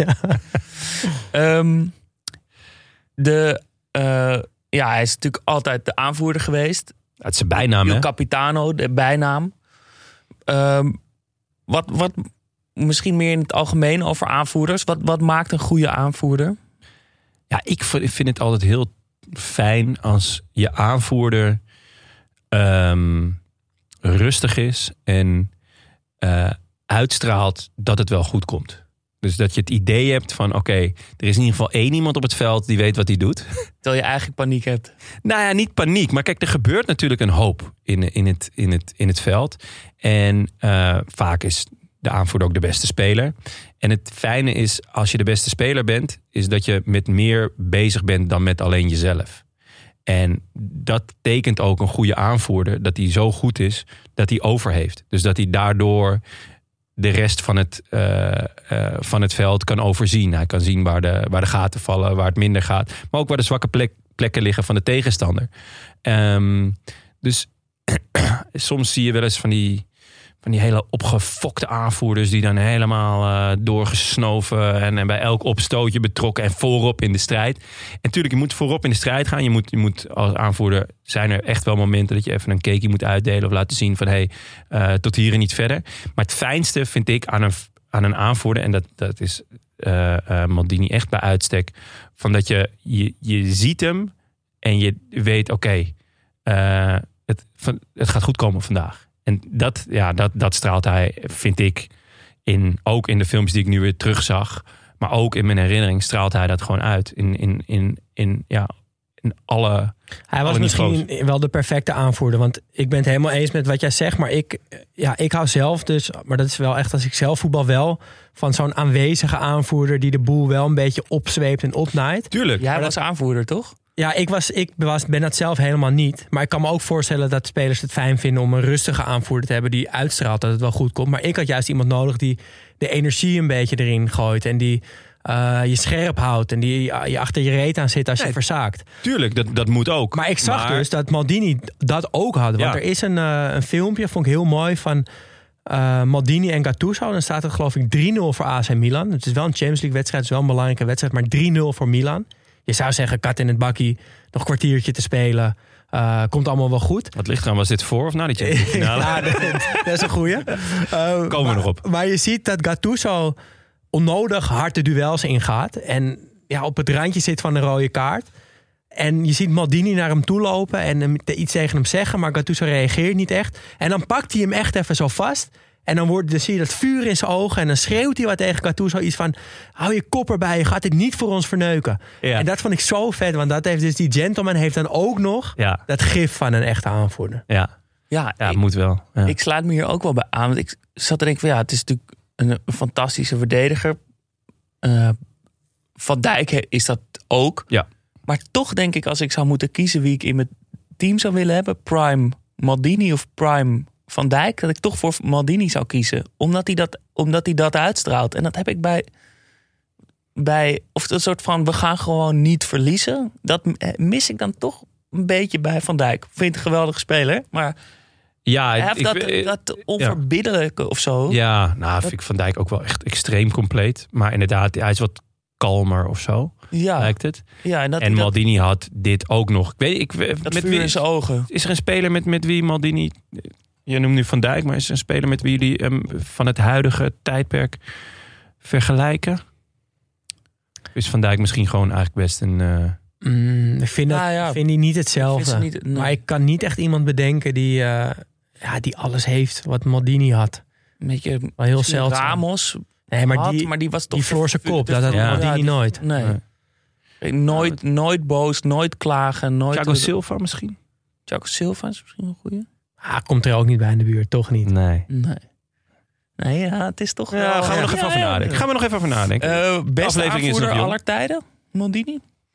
Ehm, de, uh, ja, hij is natuurlijk altijd de aanvoerder geweest. Dat is zijn bijnaam, Il hè? Capitano, de bijnaam. Ehm, wat, wat misschien meer in het algemeen over aanvoerders. Wat, wat maakt een goede aanvoerder? Ja, ik v- vind het altijd heel fijn als je aanvoerder um, rustig is en uh, uitstraalt dat het wel goed komt. Dus dat je het idee hebt van oké, okay, er is in ieder geval één iemand op het veld die weet wat hij doet. Terwijl je eigenlijk paniek hebt. Nou ja, niet paniek. Maar kijk, er gebeurt natuurlijk een hoop in, in, het, in, het, in het veld. En uh, vaak is de aanvoerder ook de beste speler. En het fijne is, als je de beste speler bent, is dat je met meer bezig bent dan met alleen jezelf. En dat tekent ook een goede aanvoerder, dat hij zo goed is, dat hij over heeft. Dus dat hij daardoor de rest van het, uh, uh, van het veld kan overzien. Hij kan zien waar de, waar de gaten vallen, waar het minder gaat. Maar ook waar de zwakke plek, plekken liggen van de tegenstander. Um, dus soms zie je wel eens van die, van die hele opgefokte aanvoerders die dan helemaal uh, doorgesnoven en, en bij elk opstootje betrokken en voorop in de strijd. En natuurlijk, je moet voorop in de strijd gaan. Je moet, je moet als aanvoerder, zijn er echt wel momenten dat je even een cakeje moet uitdelen of laten zien van hé, hey, uh, tot hier en niet verder. Maar het fijnste vind ik aan een, aan een aanvoerder, en dat, dat is uh, uh, Maldini echt bij uitstek, van dat je, je, je ziet hem en je weet oké, okay, uh, het, het gaat goed komen vandaag. En dat, ja, dat, dat straalt hij, vind ik, in, ook in de films die ik nu weer terugzag. Maar ook in mijn herinnering straalt hij dat gewoon uit. In, in, in, in, ja, in alle Hij was alle misschien niveaus. wel de perfecte aanvoerder. Want ik ben het helemaal eens met wat jij zegt. Maar ik, ja, ik hou zelf dus, maar dat is wel echt als ik zelf voetbal wel, van zo'n aanwezige aanvoerder die de boel wel een beetje opzweept en opnaait. Tuurlijk. Jij was aanvoerder, toch? Ja, ik, was, ik was, ben dat zelf helemaal niet. Maar ik kan me ook voorstellen dat spelers het fijn vinden om een rustige aanvoerder te hebben die uitstraalt dat het wel goed komt. Maar ik had juist iemand nodig die de energie een beetje erin gooit en die uh, je scherp houdt en die uh, je achter je reet aan zit als je Nee, verzaakt. Tuurlijk, dat, dat moet ook. Maar ik zag Maar- dus dat Maldini dat ook had. Want Ja. er is een, uh, een filmpje, vond ik heel mooi, van uh, Maldini en Gattuso. Dan staat het geloof ik drie nul voor A C Milan. Het is wel een Champions League wedstrijd, het is wel een belangrijke wedstrijd. Maar drie nul voor Milan. Je zou zeggen, kat in het bakkie, nog een kwartiertje te spelen. Uh, komt allemaal wel goed. Wat ligt eraan, was dit voor of na die Champions League finale? Ja, dat, dat is een goeie. Uh, Komen we nog op. Maar je ziet dat Gattuso onnodig hard de duels ingaat. En ja, op het randje zit van een rode kaart. En je ziet Maldini naar hem toe lopen en hem iets tegen hem zeggen. Maar Gattuso reageert niet echt. En dan pakt hij hem echt even zo vast. En dan, wordt, dan zie je dat vuur in zijn ogen. En dan schreeuwt hij wat tegen Gattuso. Iets van, hou je kop erbij. Je gaat dit niet voor ons verneuken. Ja. En dat vond ik zo vet. Want dat heeft dus die gentleman heeft dan ook nog Ja, dat gif van een echte aanvoerder. ja. Ja, ja ik, moet wel. Ja. ik sluit me hier ook wel bij aan. Want ik zat te denken van ja, het is natuurlijk een, een fantastische verdediger. Uh, Van Dijk is dat ook. Ja. Maar toch denk ik, als ik zou moeten kiezen wie ik in mijn team zou willen hebben, Prime Maldini of Prime Van Dijk, dat ik toch voor Maldini zou kiezen. Omdat hij dat, omdat hij dat uitstraalt. En dat heb ik bij, bij of een soort van, we gaan gewoon niet verliezen. Dat mis ik dan toch een beetje bij Van Dijk. Ik vind het een geweldige speler, maar Ja, hij heeft ik, dat, ik- dat onverbiddelijke of zo. ja, nou vind ik Van Dijk ook wel echt extreem compleet. Maar inderdaad, hij is wat kalmer of zo, ja, lijkt het. ja en dat, En dat, Maldini had dit ook nog. Ik weet, ik, dat met vuur wie, in zijn ogen. is er een speler met, met wie Maldini... Je noemt nu Van Dijk, maar is er een speler met wie jullie hem van het huidige tijdperk vergelijken? Is Van Dijk misschien gewoon eigenlijk best een... eh, Mm, ik vind, dat, Nou ja, vind die niet Ik hetzelfde. vind ze niet- nee. Maar ik kan niet echt iemand bedenken die, eh, ja, die alles heeft wat Maldini had. Een beetje Wel heel misschien zeldzaam. Ramos Nee, maar had, die, maar die was toch die verloor zijn kop. Dat had Ja. Maldini die- nooit. Nee. Nee. Nooit, nooit boos, nooit klagen. Nooit Thiago Silva misschien? Thiago Silva is misschien een goeie. Ah, komt er ook niet bij in de buurt, toch niet? Nee. Nee. Nee, ja, het is toch Ja, wel... gaan we nog ja, even over ja, ja. nadenken. Gaan we nog even over nadenken. Eh, beste aflevering is nog aanvoerder jong. aller tijden, Maldini?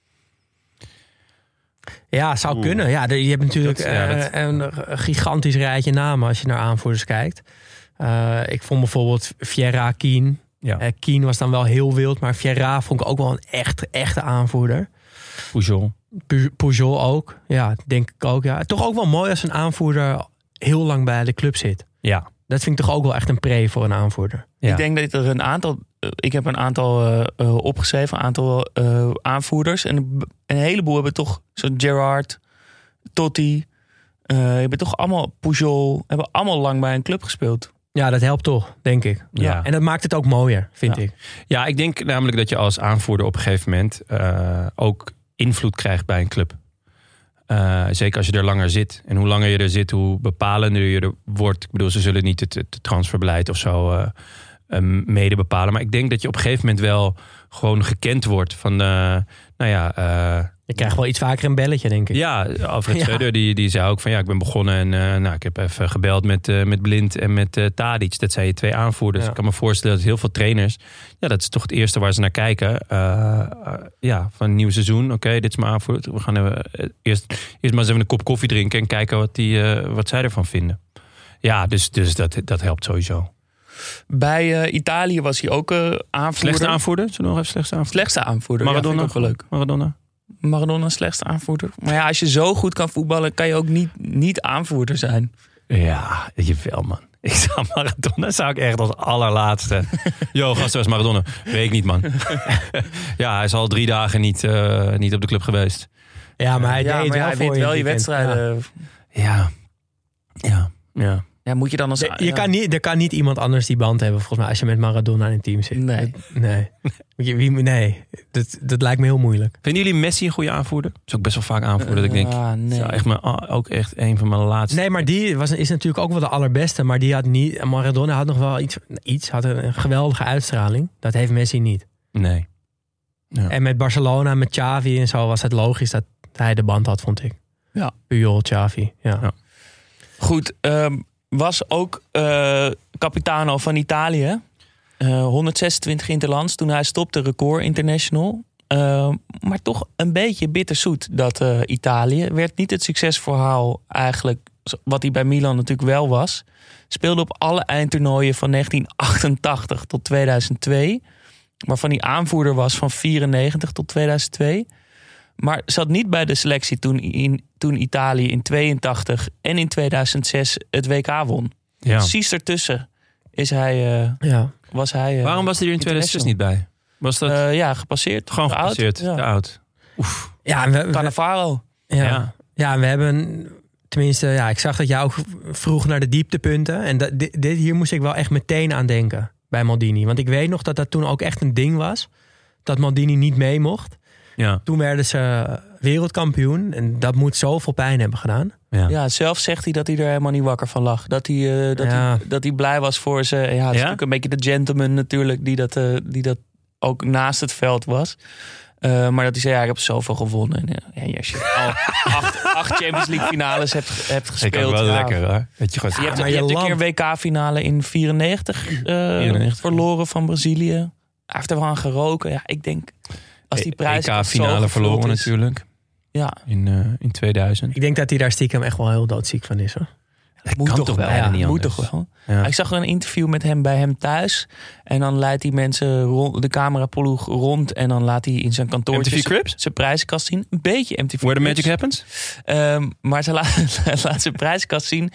Ja, zou Oeh. kunnen. Ja, de- je hebt natuurlijk Dat- ja, eh, dat- een, een gigantisch rijtje namen als je naar aanvoerders kijkt. Eh, ik vond bijvoorbeeld Vieira, Keane. Ja. Eh, Keane was dan wel heel wild, maar Vieira vond ik ook wel een echt, echte aanvoerder. Pujol. Pu- Pujol ook. Ja, denk ik ook. Ja. Toch ook wel mooi als een aanvoerder heel lang bij de club zit. Ja. Dat vind ik toch ook wel echt een pre voor een aanvoerder. Ja. Ik denk dat er een aantal... eh, Ik heb een aantal eh, eh, opgeschreven, een aantal eh, aanvoerders. En een heleboel hebben toch, zo'n Gerrard, Totti... eh hebben toch allemaal, Pujol, hebben allemaal lang bij een club gespeeld. Ja, dat helpt toch, denk ik. Ja. En dat maakt het ook mooier, vind Ja. ik. Ja, ik denk namelijk dat je als aanvoerder op een gegeven moment uh, ook invloed krijgt bij een club. Uh, zeker als je er langer zit. En hoe langer je er zit, hoe bepalender je er wordt. Ik bedoel, ze zullen niet het, het transferbeleid of zo uh, um, mede bepalen. Maar ik denk dat je op een gegeven moment wel gewoon gekend wordt van, uh, nou ja... Uh, Je krijgt wel iets vaker een belletje, denk ik. Ja, Alfred Ja. Schreuder die, die zei ook van ja, ik ben begonnen en uh, nou, ik heb even gebeld met, uh, met Blind en met uh, Tadic. Dat zijn je twee aanvoerders. Ja. Ik kan me voorstellen dat heel veel trainers, ja, dat is toch het eerste waar ze naar kijken. Uh, uh, ja, van een nieuw seizoen. Oké, okay, dit is mijn aanvoerder. We gaan even, uh, eerst, eerst maar eens even een kop koffie drinken en kijken wat, die, uh, wat zij ervan vinden. Ja, dus, dus dat, dat helpt sowieso. Bij uh, Italië was hij ook uh, aanvoerder. Slechtste aanvoerder? Zullen we nog even slechtste aanvoerder? Slechtste aanvoerder. Maradona? Ja, vind ik ook wel leuk. Maradona? Maradona slechtste aanvoerder. Maar ja, als je zo goed kan voetballen, kan je ook niet, niet aanvoerder zijn. Ja, jawel man. Ik zou Maradona zou ik echt als allerlaatste. Yo, gast, was Maradona. Weet ik niet, man. Ja, hij is al drie dagen niet, uh, niet op de club geweest. Ja, maar hij ja, deed maar wel hij voor wint wel je weekend. wedstrijden. Ja. Ja. Ja. Ja. Ja, moet je dan als... Ja. Je ja. kan niet, er kan niet iemand anders die band hebben, volgens mij, als je met Maradona in het team zit. Nee. Dat- nee. Wie, wie- nee. Dat, dat lijkt me heel moeilijk. Vinden jullie Messi een goede aanvoerder? Dat is ook best wel vaak aanvoerder. Dat ik denk, Ah, nee. zou echt mijn, ook echt een van mijn laatste. Nee, maar die was, is natuurlijk ook wel de allerbeste. Maar die had niet. Maradona had nog wel iets. Iets had een geweldige uitstraling. Dat heeft Messi niet. Nee. Ja. En met Barcelona, met Xavi en zo was het logisch dat hij de band had, vond ik. Ja. Puyol, Xavi. Ja. Ja. Goed, um, was ook uh, Capitano van Italië. Uh, honderdzesentwintig interlands toen hij stopte, record international. Uh, maar toch een beetje bitterzoet dat uh, Italië. Werd niet het succesverhaal eigenlijk wat hij bij Milan natuurlijk wel was. Speelde op alle eindtoernooien van negentien achtentachtig tot tweeduizend twee. Waarvan hij aanvoerder was van vierennegentig tot tweeduizend twee. Maar zat niet bij de selectie toen, in, toen Italië in tweeëntachtig en in tweeduizend zes het W K won. Ja. Precies ertussen is hij, uh, Ja. was hij... Uh, Waarom was hij er in tweeduizend zes niet bij? Was dat Uh, ja, gepasseerd. gewoon Te gepasseerd? Oud. Te Ja. oud. Oef. Ja, en we, we- Cannavaro. ja. Ja. ja, en we hebben. Tenminste, ja, ik zag dat jij ook vroeg naar de dieptepunten. En dat, dit, dit hier moest ik wel echt meteen aan denken bij Maldini. Want ik weet nog dat dat toen ook echt een ding was. Dat Maldini niet mee mocht. Ja. Toen werden ze wereldkampioen. En dat moet zoveel pijn hebben gedaan. Ja. Ja, zelf zegt hij dat hij er helemaal niet wakker van lag. Dat hij, uh, dat Ja. hij, dat hij blij was voor ze. Ja, het is Ja? natuurlijk een beetje de gentleman natuurlijk die dat, uh, die dat ook naast het veld was. Uh, maar dat hij zei, ja, ik heb zoveel gewonnen. En, uh, ja, als je al acht, acht Champions League finales hebt, hebt Ik gespeeld. ook wel ja. lekker hoor. Weet je, gewoon, Je hebt, maar je je hebt een land- keer een W K-finale in vierennegentig, uh, vierennegentig. verloren van Brazilië. Hij heeft er wel aan geroken. Ja, ik denk, als die prijs E K-finale verloren is, natuurlijk. Ja, In, uh, in tweeduizend. Ik denk dat hij daar stiekem echt wel heel doodziek van is. Hoor. Dat moet kan toch toch wel. bijna Ja, niet moet anders. toch wel. Ja. Ik zag een interview met hem bij hem thuis. En dan leidt hij mensen rond, de cameraploeg rond. En dan laat hij in zijn kantoor M T V Cribs? zijn prijzenkast zien. Een beetje M T V Where the Cribs. magic happens? Um, maar ze laat, laat zijn prijzenkast zien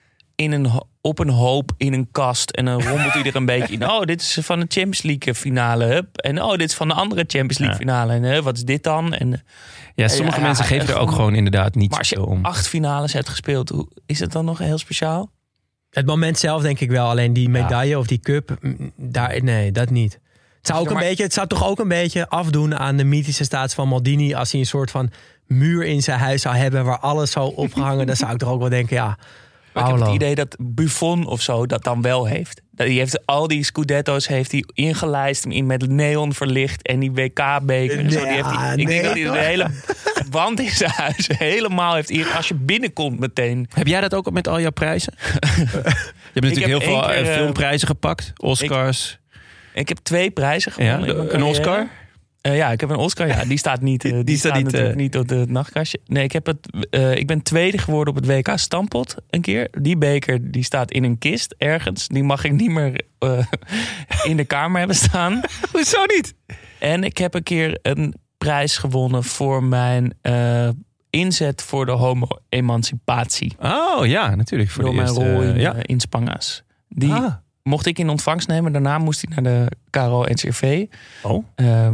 in een, ho- op een hoop in een kast. En dan rommelt hij er een beetje in. Oh, dit is van de Champions League finale. Hup. En oh, dit is van de andere Champions League Ja. finale. En uh, wat is dit dan? En, Ja, sommige Ja, mensen ja, geven er ook gewoon- gewoon inderdaad niet maar als zoveel je om. acht finales hebt gespeeld, hoe, is het dan nog heel speciaal? Het moment zelf denk ik wel. Alleen die medaille of die cup, mm, daar, nee, dat niet. Het zou, ook Ja, een maar- beetje, het zou toch ook een beetje afdoen aan de mythische status van Maldini. Als hij een soort van muur in zijn huis zou hebben waar alles zou opgehangen. Dan zou ik toch ook wel denken, ja, Maar ik heb Paolo. het idee dat Buffon of zo dat dan wel heeft. Dat die heeft al die Scudetto's heeft hij ingelijst in met neon verlicht en die W K-beker en zo. Die heeft hij, ik denk dat hij de hele wand in zijn huis helemaal heeft. Hier, als je binnenkomt meteen. Heb jij dat ook met al jouw prijzen? Je hebt natuurlijk heel heb veel één keer, eh, eh, filmprijzen gepakt. Oscars. Ik heb twee prijzen Ja, gewonnen. in mijn een carrière. Oscar? Uh, ja, ik heb een Oscar. Ja, die staat niet. Uh, die, Die staat, staat niet, natuurlijk uh, niet op het nachtkastje. Nee, ik heb het. Uh, ik ben tweede geworden op het W K Stampot een keer. Die beker die staat in een kist ergens. Die mag ik niet meer uh, in de kamer hebben staan. Hoezo niet? En ik heb een keer een prijs gewonnen voor mijn uh, inzet voor de homo-emancipatie. Oh ja, natuurlijk. Voor Door de mijn eerste, rol in, eh, ja. uh, in Spanga's. Die Ah. mocht ik in ontvangst nemen. Daarna moest hij naar de K R O N C R V. Oh. Uh,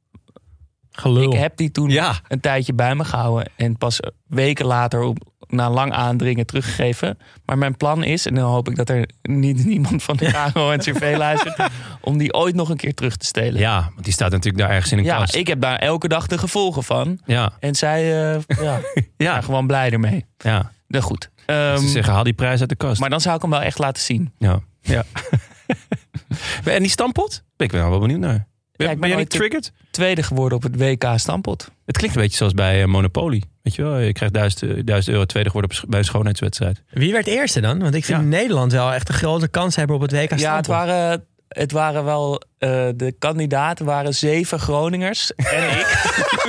gelul. Ik heb die toen Ja. een tijdje bij me gehouden. En pas weken later op, na lang aandringen teruggegeven. Maar mijn plan is, en dan hoop ik dat er niet niemand van de K R O N C R V luistert, om die ooit nog een keer terug te stelen. Ja, want die staat natuurlijk daar ergens in een Ja, kast. ik heb daar elke dag de gevolgen van. Ja, En zij uh, ja, ja, zijn gewoon blij ermee. ja. Nou goed. Ze Um, zeggen, haal die prijs uit de kast. maar dan zou ik hem wel echt laten zien. Ja. ja. En die stampot? Ben ik wel wel benieuwd naar. Ben, ik ben ben je niet ooit de- triggered? Tweede geworden op het W K Stampot. Het klinkt een beetje zoals bij eh, Monopoly. Weet je wel, je krijgt duizend, duizend euro tweede geworden op, sch- bij een schoonheidswedstrijd. Wie werd eerste dan? Want ik vind Ja. Nederland wel echt een grote kans hebben op het W K Ja, het Stampot. waren, het waren wel... uh, de kandidaten waren zeven Groningers. En ik.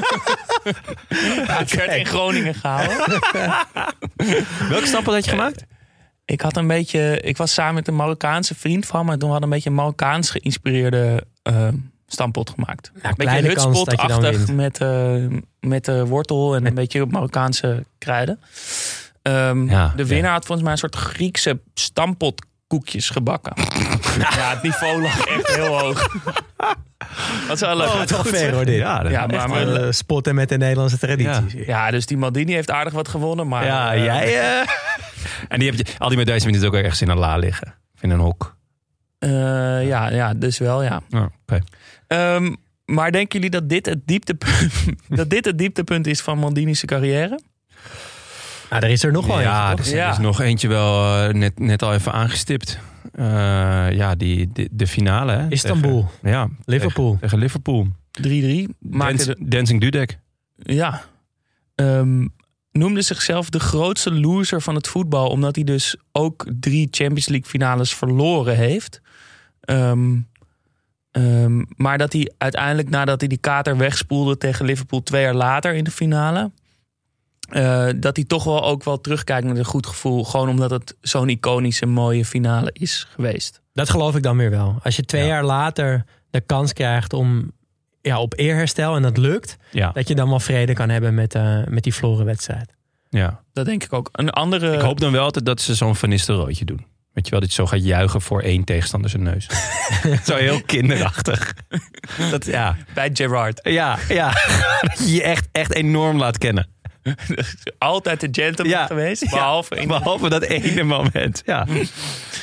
Het werd in Groningen gehouden. Welke stampot had je gemaakt? Ik had een beetje... Ik was samen met een Marokkaanse vriend van me. En toen hadden we een beetje een Marokkaans geïnspireerde uh, stampot gemaakt. Nou, een beetje kleine kans dat je dan hutspot-achtig wint. met, uh, met de wortel en een beetje Marokkaanse kruiden. Um, Ja, de winnaar had volgens mij een soort Griekse stampotkoekjes gebakken. Ja, het niveau lag echt heel hoog. Dat is wel leuk. Oh, Het toch goed, ver zeg. hoor dit. Ja, dat- Ja, Echt maar, wel, maar- eh, spotten met de Nederlandse tradities. ja, dus die Maldini heeft aardig wat gewonnen. Maar, Ja, uh, jij... eh, En die heb je, al die medailles hebben natuurlijk ook ergens in een la liggen. Of in een hok. uh, ja, ja, dus wel, ja. Oh, oké. Um, maar denken jullie dat dit, het dieptepunt, dat dit het dieptepunt is van Maldini's carrière? Nou, er is er nog wel Ja, eentje, er toch? is, er is nog eentje wel uh, net, net al even aangestipt. Uh, ja, die, de, de finale. Hè, Istanbul. Tegen, ja, Liverpool. Tegen, tegen Liverpool. drie drie. Maakte Dans, de, Dancing Dudek. ja. Um, noemde zichzelf de grootste loser van het voetbal. Omdat hij dus ook drie Champions League finales verloren heeft. Um, um, maar dat hij uiteindelijk nadat hij die kater wegspoelde tegen Liverpool twee jaar later in de finale. Uh, dat hij toch wel ook wel terugkijkt met een goed gevoel. Gewoon omdat het zo'n iconische mooie finale is geweest. Dat geloof ik dan weer wel. Als je twee Ja. jaar later de kans krijgt om ja, op eerherstel en dat lukt, Ja, dat je dan wel vrede kan hebben met, uh, met die verloren wedstrijd. ja. Dat denk ik ook. Een andere... Ik hoop dan wel altijd dat ze zo'n Van Nistelrooytje doen. Weet je wel, dat je zo gaat juichen voor één tegenstander zijn neus. Zo heel kinderachtig. Dat, ja, bij Gerrard. ja, ja. Dat je je echt, echt enorm laat kennen. Altijd de gentleman Ja. geweest. Behalve in... Behalve dat ene moment. Ja.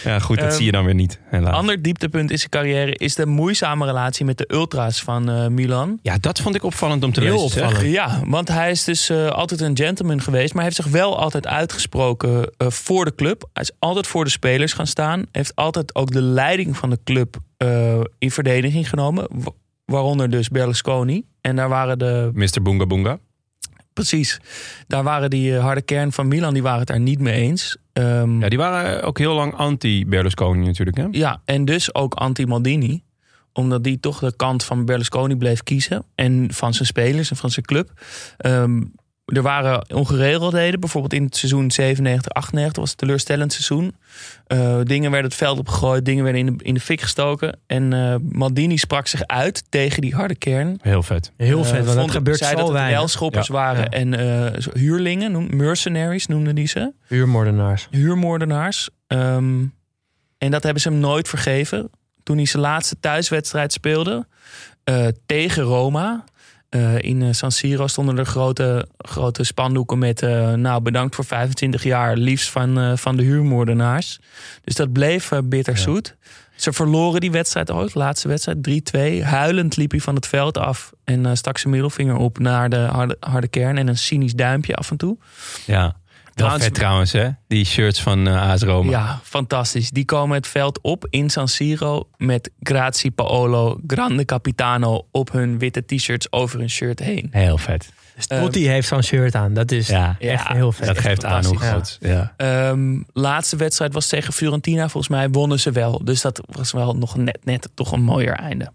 Ja, goed, dat Um, zie je dan weer niet, helaas. Ander dieptepunt in zijn carrière is de moeizame relatie met de ultras van uh, Milan. Ja, dat vond ik opvallend om te Heel lezen. zeg. opvallend. Ja, want hij is dus uh, altijd een gentleman geweest, maar heeft zich wel altijd uitgesproken uh, voor de club. Hij is altijd voor de spelers gaan staan. Heeft altijd ook de leiding van de club uh, in verdediging genomen. W- waaronder dus Berlusconi. En daar waren de... mister Boonga Boonga. Precies. Daar waren die uh, harde kern van Milan, die waren het daar niet mee eens. Um, Ja, die waren ook heel lang anti-Berlusconi natuurlijk, hè? Ja, en dus ook anti-Maldini. Omdat die toch de kant van Berlusconi bleef kiezen. En van zijn spelers en van zijn club. Um, er waren ongeregeldheden. Bijvoorbeeld in het seizoen zevenennegentig achtennegentig was het een teleurstellend seizoen. Uh, dingen werden het veld opgegooid. Dingen werden in de, in de fik gestoken. En uh, Maldini sprak zich uit tegen die harde kern. Heel vet. Heel vet, Uh, want dat vond- gebeurt zei zo dat het weinig. welschoppers Ja. waren Ja. en uh, huurlingen. Noem, mercenaries noemden die ze. Huurmoordenaars. Huurmoordenaars. Um, en dat hebben ze hem nooit vergeven. Toen hij zijn laatste thuiswedstrijd speelde uh, tegen Roma. Uh, in uh, San Siro stonden er grote, grote spandoeken met... Uh, nou, bedankt voor vijfentwintig jaar, liefst van, uh, van de huurmoordenaars. Dus dat bleef uh, bitterzoet. Ja. Ze verloren die wedstrijd ook, de laatste wedstrijd, drie twee. Huilend liep hij van het veld af en uh, stak zijn middelvinger op naar de harde, harde kern. En een cynisch duimpje af en toe. Ja, wel Trouwens- vet trouwens, hè? Die shirts van uh, A S Roma. Ja, fantastisch. Die komen het veld op in San Siro met Grazie Paolo, Grande Capitano op hun witte t-shirts over hun shirt heen. Heel vet. Totti heeft zo'n shirt aan. Dat is Ja, echt ja, heel vet. dat geeft aan hoe fantastisch. groot. Ja. Um, laatste wedstrijd was tegen Fiorentina. Volgens mij wonnen ze wel. Dus dat was wel nog net, net toch een mooier einde.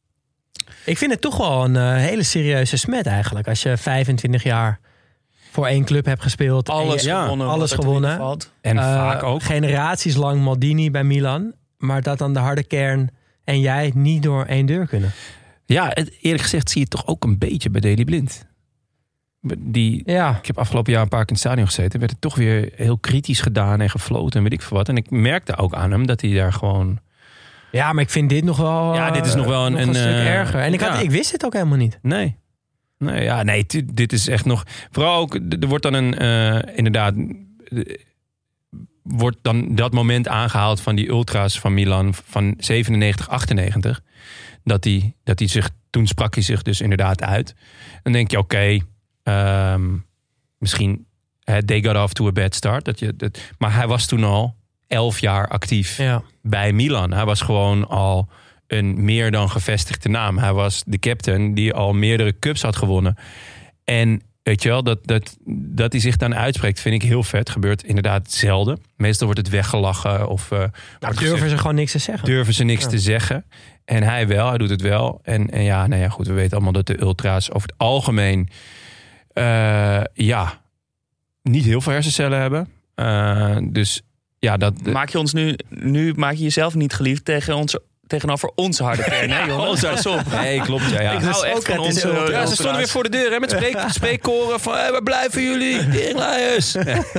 Ik vind het toch wel een uh, hele serieuze smet eigenlijk. Als je vijfentwintig jaar voor één club hebt gespeeld. en Alles je- ja, gewonnen. alles wat er te gewonnen. winnen valt. En Uh, vaak ook. generaties lang Maldini bij Milan. Maar dat dan de harde kern en jij niet door één deur kunnen. Ja, het, eerlijk gezegd zie je het toch ook een beetje bij Daley Blind. Die, Ja, ik heb afgelopen jaar een paar keer in het stadion gezeten. Werd het toch weer heel kritisch gedaan en gefloten en weet ik veel wat. En ik merkte ook aan hem dat hij daar gewoon... ja, maar ik vind dit nog wel, Ja, dit is nog wel een- nog een, een, stuk uh, erger. En ik, had, ja. ik wist het ook helemaal niet. Nee. Nee, ja, nee, tu- dit is echt nog... Vooral ook, er wordt dan een... Uh, inderdaad... Uh, wordt dan dat moment aangehaald van die ultras van Milan van zevenennegentig, achtennegentig. Dat hij dat hij zich... Toen sprak hij zich dus inderdaad uit. Dan denk je, oké... Okay, um, misschien... Uh, they got off to a bad start. Dat je, dat, maar hij was toen al elf jaar actief Ja. bij Milan. Hij was gewoon al een meer dan gevestigde naam. Hij was de captain die al meerdere cups had gewonnen. En weet je wel, dat, dat, dat hij zich dan uitspreekt, vind ik heel vet. Gebeurt inderdaad zelden. Meestal wordt het weggelachen of uh, Nou, wordt durven gezegd, ze gewoon niks te zeggen. durven ze niks Ja. te zeggen. En hij wel, hij doet het wel. En, en ja, nou ja, goed, we weten allemaal dat de ultra's over het algemeen uh, ja, niet heel veel hersencellen hebben. Uh, dus ja, dat... Maak je ons nu, nu maak je jezelf niet geliefd tegen onze, tegenover onze harde kern, hè, jongens? Pas op. Nee, klopt. Ja, ja. Ik hou echt van onze... Ja, ze ultra's. stonden weer voor de deur hè, met spreek, spreekkoren van hey, waar blijven jullie? Teringlaaiers.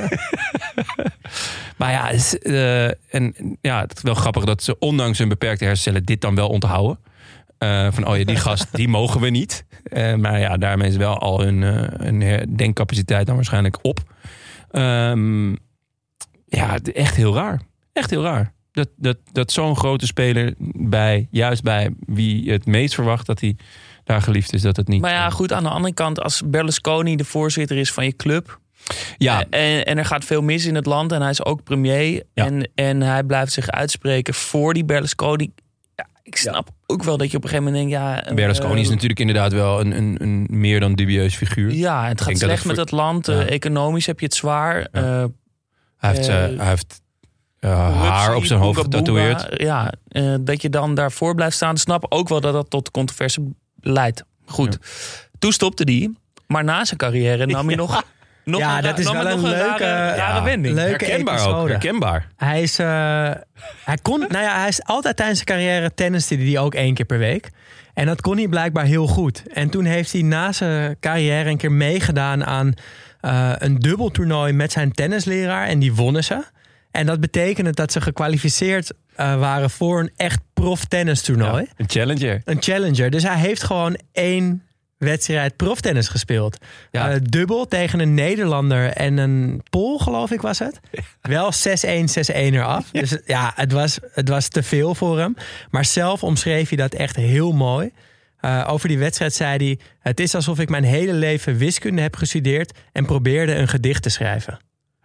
Maar ja, het is, uh, en, ja, het is wel grappig dat ze ondanks hun beperkte hersencellen dit dan wel onthouden. Uh, van oh ja, die gast, die mogen we niet. Uh, maar ja, daarmee is wel al hun, uh, hun denkcapaciteit dan waarschijnlijk op. Um, ja, echt heel raar. Echt heel raar. Dat, dat, dat zo'n grote speler bij, juist bij wie het meest verwacht dat hij daar geliefd is, dat het niet... Maar ja, goed, aan de andere kant, als Berlusconi de voorzitter is van je club... Ja. En, en er gaat veel mis in het land en hij is ook premier... Ja. En, en hij blijft zich uitspreken voor die Berlusconi... Ja, ik snap ja. ook wel dat je op een gegeven moment denkt... Ja, Berlusconi uh, is natuurlijk inderdaad wel een, een, een meer dan dubieus figuur. Ja, het gaat slecht het met het land. Ja. Uh, economisch heb je het zwaar. Ja. Uh, hij heeft, uh, hij heeft uh, haar op zijn hoofd getatoeëerd. Ja, uh, dat je dan daarvoor blijft staan. Snap ook wel dat dat tot controverse leidt. Goed. Ja. Toen stopte die. Maar na zijn carrière nam hij nog... Nog ja, een, dat is wel een, een leuke, rare, rare ja, wending. Leuke herkenbaar episode. ook, herkenbaar. Hij is, uh, hij kon, nou ja, hij is altijd tijdens zijn carrière tenniste die ook één keer per week. En dat kon hij blijkbaar heel goed. En toen heeft hij na zijn carrière een keer meegedaan aan uh, een dubbeltoernooi met zijn tennisleraar. En die wonnen ze. En dat betekende dat ze gekwalificeerd uh, waren voor een echt prof tennistoernooi. Ja, een challenger. Een challenger. Dus hij heeft gewoon één wedstrijd proftennis gespeeld. Ja. Uh, dubbel tegen een Nederlander en een Pool, geloof ik was het. Wel zes-een, zes-een eraf. Ja. Dus ja, het was, het was te veel voor hem. Maar zelf omschreef hij dat echt heel mooi. Uh, over die wedstrijd zei hij: het is alsof ik mijn hele leven wiskunde heb gestudeerd en probeerde een gedicht te schrijven.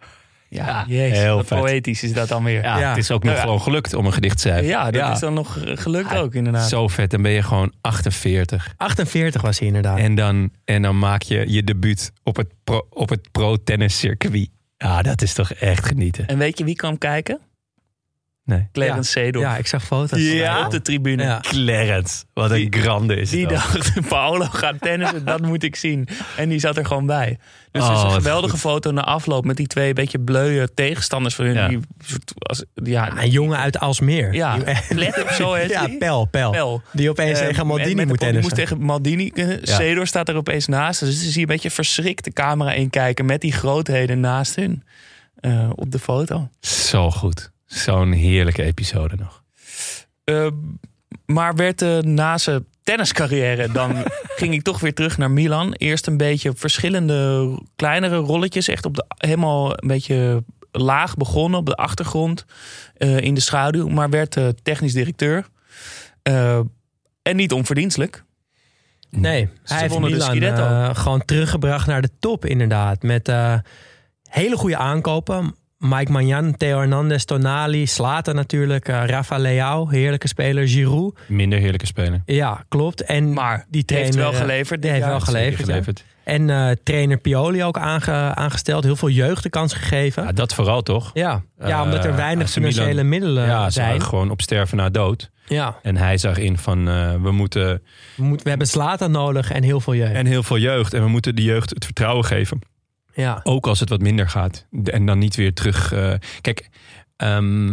Ja, jezus, heel wat vet. poëtisch is dat dan weer. Ja, Ja. het is ook nog Ja. gewoon gelukt om een gedicht te schrijven. Ja, dat is dan nog gelukt ook inderdaad. Zo vet, dan ben je gewoon achtenveertig. achtenveertig was hij inderdaad. En dan, en dan maak je je debuut op het pro, op het pro-tenniscircuit. Ja, dat is toch echt genieten. En weet je wie kwam kijken? Nee. Clarence Seedorf. Ja, ik zag foto's. Ja, op de tribune. Ja. Clarence, wat een grande is Die het ook. dacht, Paolo gaat tennissen, dat moet ik zien. En die zat er gewoon bij. Dus er is Oh, een wat geweldige goed. foto na afloop met die twee beetje bleuwe tegenstanders van hun. Ja. Die, soort- als, ja, Een jongen uit Alsmeer. ja, let op, zo heet Ja, hij. Pel, Pel. Pel. Die opeens Eh, tegen en Maldini met de moet pop- die moest tennissen. tegen Maldini. Uh, Ja. Seedorf staat er opeens naast. Dus ze zie je een beetje verschrikt de camera inkijken met die grootheden naast hun uh, op de foto. Zo goed. Zo'n heerlijke episode nog. Uh, maar werd uh, na zijn tenniscarrière, dan ging ik toch weer terug naar Milan. Eerst een beetje verschillende kleinere rolletjes. Echt op de, helemaal een beetje laag begonnen op de achtergrond. Uh, in de schaduw. Maar werd uh, technisch directeur. Uh, en niet onverdienstelijk. Nee, hij heeft wonnen de Milan Scudetto. uh, gewoon teruggebracht naar de top inderdaad. Met uh, hele goede aankopen. Mike Maignan, Theo Hernandez, Tonali, Zlatan natuurlijk, uh, Rafa Leao, heerlijke speler, Giroud. Minder heerlijke speler. Ja, klopt. En Maar die die heeft trainer, wel geleverd. Die dit heeft jaar. wel geleverd, Zeker geleverd. ja. En uh, trainer Pioli ook aange, aangesteld. Heel veel jeugd de kans gegeven. Ja, dat vooral toch? Ja, ja omdat er Uh, weinig A C Milan- financiële middelen ja, ze zijn. waren gewoon op sterven na dood. Ja, En hij zag in van uh, we moeten... we, moeten, we hebben Zlatan nodig en heel veel jeugd. En heel veel jeugd. En we moeten de jeugd het vertrouwen geven. Ja, Ook als het wat minder gaat. En dan niet weer terug... Uh, kijk, um,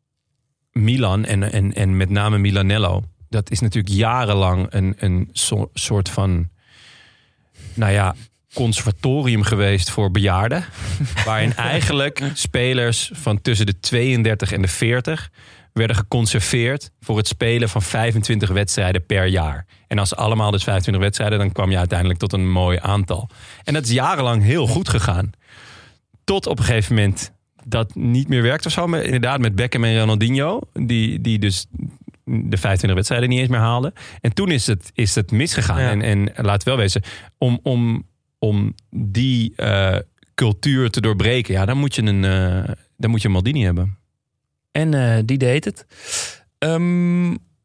Milan en, en, en met name Milanello... dat is natuurlijk jarenlang een, een so, soort van... nou ja, conservatorium geweest voor bejaarden. Waarin eigenlijk spelers van tussen de tweeëndertig en de veertig... werden geconserveerd voor het spelen van vijfentwintig wedstrijden per jaar. En als allemaal dus vijfentwintig wedstrijden... dan kwam je uiteindelijk tot een mooi aantal. En dat is jarenlang heel goed gegaan. Tot op een gegeven moment dat niet meer werkt of zo. Maar inderdaad met Beckham en Ronaldinho... die, die dus de vijfentwintig wedstrijden niet eens meer haalden. En toen is het, is het misgegaan. Ja. En, en laat wel wezen, om, om, om die uh, cultuur te doorbreken... ja, dan moet je een, uh, dan moet je een Maldini hebben. En uh, die deed het. Um,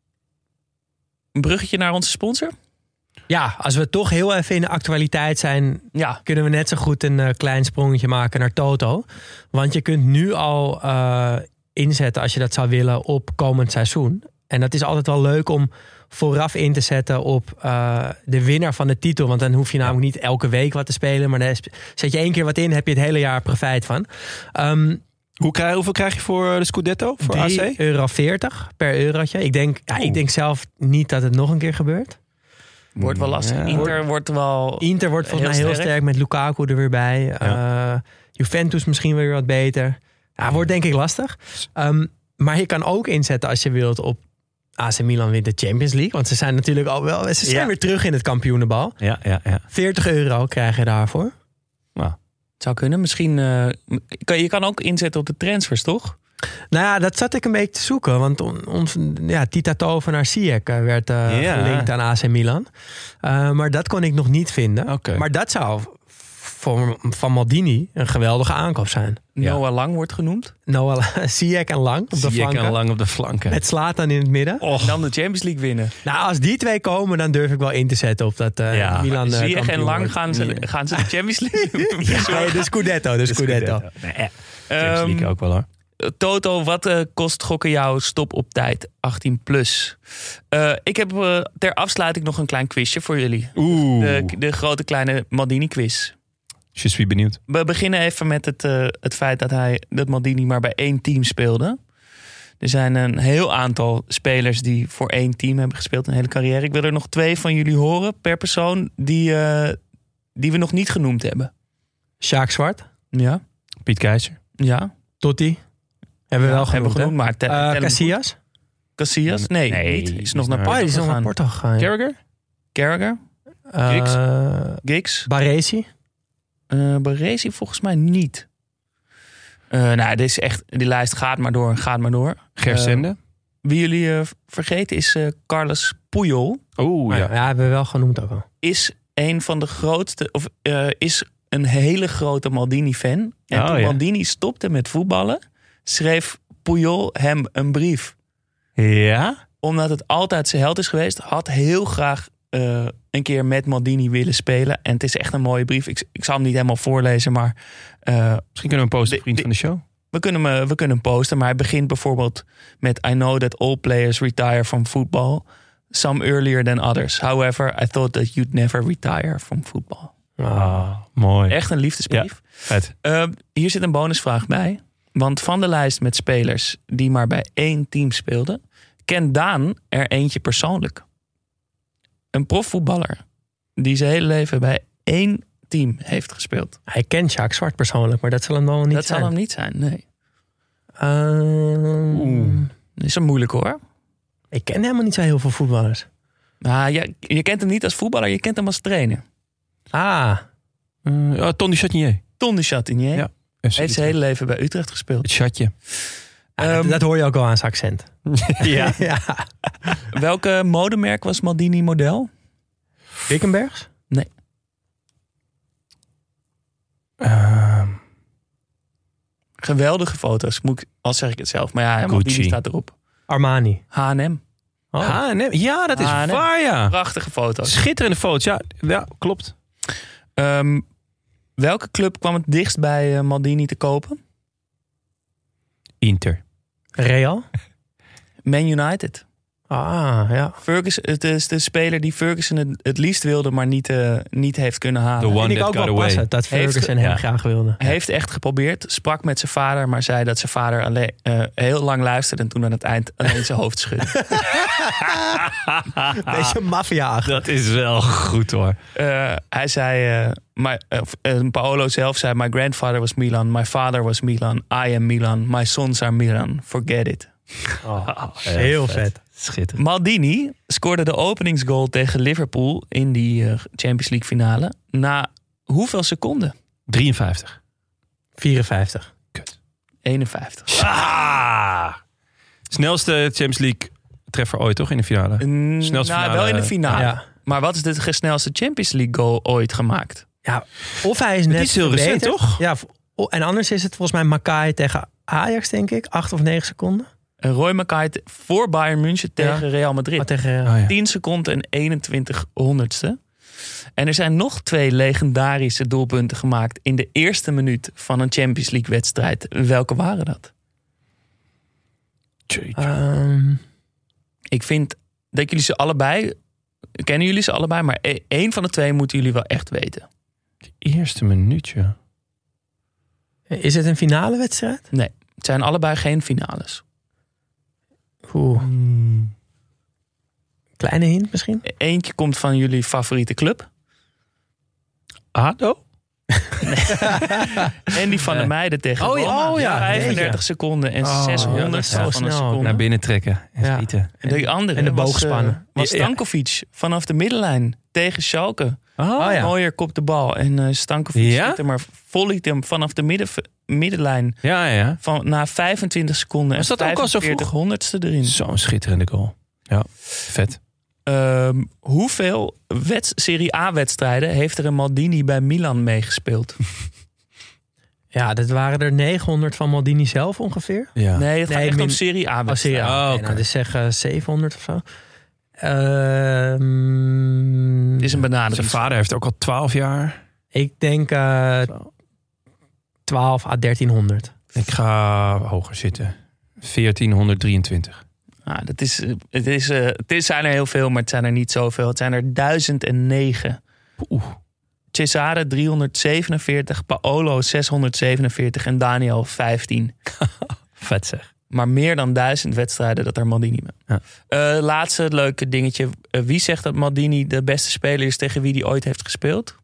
een bruggetje naar onze sponsor. ja, als we toch heel even in de actualiteit zijn... Ja, kunnen we net zo goed een uh, klein sprongetje maken naar Toto. Want je kunt nu al uh, inzetten, als je dat zou willen, op komend seizoen. En dat is altijd wel leuk om vooraf in te zetten op uh, de winnaar van de titel. Want dan hoef je namelijk niet elke week wat te spelen. Maar dan zet je één keer wat in, heb je het hele jaar profijt van. Um, Hoe krijg, hoeveel krijg je voor de Scudetto, voor A C? drie euro veertig per eurotje. Ik denk, ja, ik denk zelf niet dat het nog een keer gebeurt. wordt wel lastig. Ja. Inter wordt wel... Inter wordt volgens Heel mij heel sterk. sterk met Lukaku er weer bij. Ja. Uh, Juventus misschien weer wat beter. Ja, wordt denk ik lastig. Um, maar je kan ook inzetten als je wilt op A C Milan wint de Champions League. Want ze zijn natuurlijk al wel... Ze zijn Ja. weer terug in het kampioenenbal. Ja, ja, ja. veertig euro krijg je daarvoor. Nou, Het zou kunnen. Misschien... Uh, kan, je kan ook inzetten op de transfers, toch? Nou ja, dat zat ik een beetje te zoeken. Want on, ons, ja, Tita Tovenaar Ziyech uh, werd uh, Ja. gelinkt aan A C Milan. Uh, maar dat kon ik nog niet vinden. Oké. Maar dat zou voor, van Maldini een geweldige aankoop zijn. Ja. Noah Lang wordt genoemd. Noah Ziyech en Lang op de zie ik flanken. al lang op de flanken. Met Zlatan in het midden. En dan de Champions League winnen. Nou, als die twee komen, dan durf ik wel in te zetten op dat uh, Ja. Milan uh, Ziyech en kampioen Lang wordt. gaan ze, gaan ze de Champions League Ja, nee, de Scudetto, de Scudetto. Nee, eh, Champions Um, League ook wel hoor. Toto, wat uh, kost gokken jou stop op tijd achttien plus? Uh, ik heb uh, ter afsluiting nog een klein quizje voor jullie. Oeh, De, de grote kleine Maldini quiz. je suis benieuwd. We beginnen even met het, uh, het feit dat hij dat Maldini maar bij één team speelde. Er zijn een heel aantal spelers die voor één team hebben gespeeld een hele carrière. Ik wil er nog twee van jullie horen per persoon die, uh, die we nog niet genoemd hebben. Sjaak Zwart, Ja, Piet Keizer. ja. Totti. Hebben we Ja, wel genoemd, hebben we genoemd, hè? maar te- Uh, tellen we Casillas. goed. Casillas? Nee, Nee, niet. die Is is nog naar naar- Oh, Porto die is nog naar gegaan. Porto gegaan. ja. Carragher? Carragher? Giggs? Uh, Giggs? Baresi? Uh, Baresi volgens mij niet. Uh, nou, dit is echt, die lijst gaat maar door en gaat maar door. Gersende. Uh, wie jullie uh, vergeten is uh, Carles Puyol. Oeh, Ja, ja, hebben we wel genoemd ook al. Is een van de grootste, of uh, is een hele grote Maldini-fan. En Oh, toen ja. Maldini stopte met voetballen, schreef Puyol hem een brief. Ja? Omdat het altijd zijn held is geweest, had heel graag uh, een keer met Maldini willen spelen. En het is echt een mooie brief. Ik, ik zal hem niet helemaal voorlezen, maar uh, Misschien kunnen we een posten, de- vriend de- van de show. we kunnen, hem, we kunnen hem posten. Maar hij begint bijvoorbeeld met I know that all players retire from football. Some earlier than others. However, I thought that you'd never retire from football. Ah, mooi. Echt een liefdesbrief. Vet. Uh, hier zit een bonusvraag bij. Want van de lijst met spelers die maar bij één team speelden, kent Daan er eentje persoonlijk. Een profvoetballer die zijn hele leven bij één team heeft gespeeld. Hij kent Sjaak Zwart persoonlijk, maar dat zal hem dan wel niet dat zijn. zal hem niet zijn, nee. Ehm, Dat is een moeilijk hoor. Ik ken helemaal niet zo heel veel voetballers. Nou, je, je kent hem niet als voetballer, je kent hem als trainer. Ah, Uh, oh, Ton du Chatinier. Ton de Chatinier Ja. heeft zijn hele leven bij Utrecht gespeeld. Het chatje. ah, Ehm, dat, dat hoor je ook al aan zijn accent. Ja. ja. Welke modemerk was Maldini model? Wickenbergs? Uh, Geweldige foto's, moet ik, al zeg ik het zelf. Maar ja, Gucci. Maldini staat erop. Armani. H en M. Oh. H en M. Ja, dat is H en M. waar, ja. Prachtige foto's. Schitterende foto's. Ja, ja klopt. Ehm, welke club kwam het dichtst bij uh, Maldini te kopen? Inter. Real? Man United. Ah, ja. Ferguson, het is de speler die Ferguson het, het liefst wilde, maar niet, uh, niet heeft kunnen halen. The one Vind ik that ook got wel away. passen dat Heeft Ferguson ge- hem ja. graag wilde. Hij heeft echt geprobeerd, sprak met zijn vader, maar zei dat zijn vader alleen, uh, heel lang luisterde en toen aan het eind alleen zijn hoofd schudde. Beetje maffia. Dat is wel goed hoor. Uh, hij zei, uh, my, uh, uh, Paolo zelf zei, my grandfather was Milan, my father was Milan, I am Milan, my sons are Milan, forget it. Heel vet. Schitterend. Maldini scoorde de openingsgoal tegen Liverpool in die uh, Champions League finale na hoeveel seconden? drieënvijftig. vierenvijftig. eenenvijftig. Ah! Snelste Champions League treffer ooit toch in de finale? Mm, Snelste nou, finale. wel in de finale. Ja. Maar wat is de snelste Champions League goal ooit gemaakt? Ja, of hij is net is heel recent, verbeterd. toch? Ja, o- en anders is het volgens mij Makai tegen Ajax, denk ik. Acht of negen seconden. En Roy Mackay te- voor Bayern München tegen Real Madrid. Oh, tegen, Oh, ja. tien seconden en eenentwintig honderdste. En er zijn nog twee legendarische doelpunten gemaakt in de eerste minuut van een Champions League wedstrijd. Welke waren dat? Ehm, Ik vind dat jullie ze allebei, kennen jullie ze allebei, maar e- één van de twee moeten jullie wel echt weten. Eerste minuutje. is het een finale wedstrijd? Nee, het zijn allebei geen finales. Oeh, kleine hint misschien? E- Eentje komt van jullie favoriete club. Ado? En die van de meiden tegen Oh ja, Roma. oh ja, vijfendertig weet je. seconden en Oh, zeshonderd ja, dat is zo van een snel. seconde. Naar binnen trekken en Ja. schieten. En de andere En de was, boogspannen. eh, was Ja, ja. Stankovic vanaf de middenlijn tegen Schalke. Oh, ja. Mooier kop de bal. En uh, Stankovic Ja? schiet hem maar volleyt hem vanaf de midden, middenlijn. Ja, ja. Van, na vijfentwintig seconden Was en dat ook al zo vijfenveertig vroeg? honderdste erin. Zo'n schitterende goal. Ja, vet. Ehm, hoeveel wet- Serie A-wedstrijden heeft er een Maldini bij Milan meegespeeld? Ja, dat waren er negenhonderd van Maldini zelf ongeveer. Ja. Nee, het gaat Nee, echt min- om Serie Oh, A-wedstrijden. serie A. Oh, Oké, oké. nou, dus zeg uh, zevenhonderd of zo. Ehm, Het is een benadering. Zijn vader heeft ook al twaalf jaar. ik denk uh, twaalf à dertienhonderd. Ik ga hoger zitten. veertienhonderddrieëntwintig. Ah, dat is, eh, het, is, eh, het is, zijn er heel veel, maar het zijn er niet zoveel. Het zijn er duizend negen. Oeh. Cesare driehonderdzevenenveertig, Paolo zeshonderdzevenenveertig en Daniel vijftien. Vet zeg. Maar meer dan duizend wedstrijden dat er Maldini mee. Ja. Uh, laatste leuke dingetje. Uh, wie zegt dat Maldini de beste speler is tegen wie hij ooit heeft gespeeld?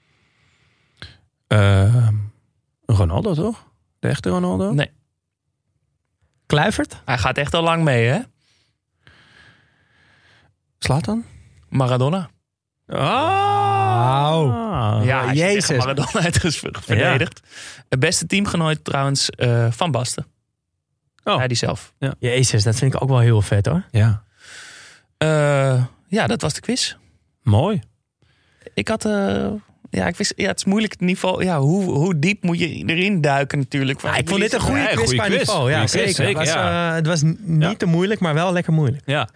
Uh, Ronaldo toch? De echte Ronaldo? Nee. Kluivert? Hij gaat echt al lang mee, hè? Zlatan? Maradona. Oh! Oh, Ja, als je Jezus. tegen Maradona heeft ges- verdedigd. Het beste teamgenoot trouwens uh, Van Basten. Oh. Hij die zelf. Jezus, dat vind ik ook wel heel vet hoor. Ja. Uh, ja, dat was de quiz. Mooi. Ik had... Uh, ja, ik wist, ja, het is moeilijk het niveau. Ja, hoe, hoe diep moet je erin duiken natuurlijk? Ja, ik vond dit een goede Ja, quiz goede qua quiz. niveau. Ja, Goeie quiz, zeker. zeker, Het was, ja. uh, het was n- niet Ja. te moeilijk, maar wel lekker moeilijk. Ja.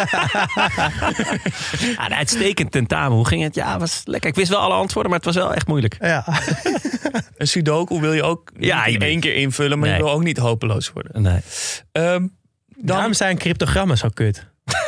ja, een uitstekend tentamen. Hoe ging het? Ja, was lekker. Ik wist wel alle antwoorden, maar het was wel echt moeilijk. Ja. Een sudoku wil je ook Ja, niet in je één keer invullen, maar Nee. je wil ook niet hopeloos worden. Nee. Um, dan, Daarom zijn cryptogrammen zo kut.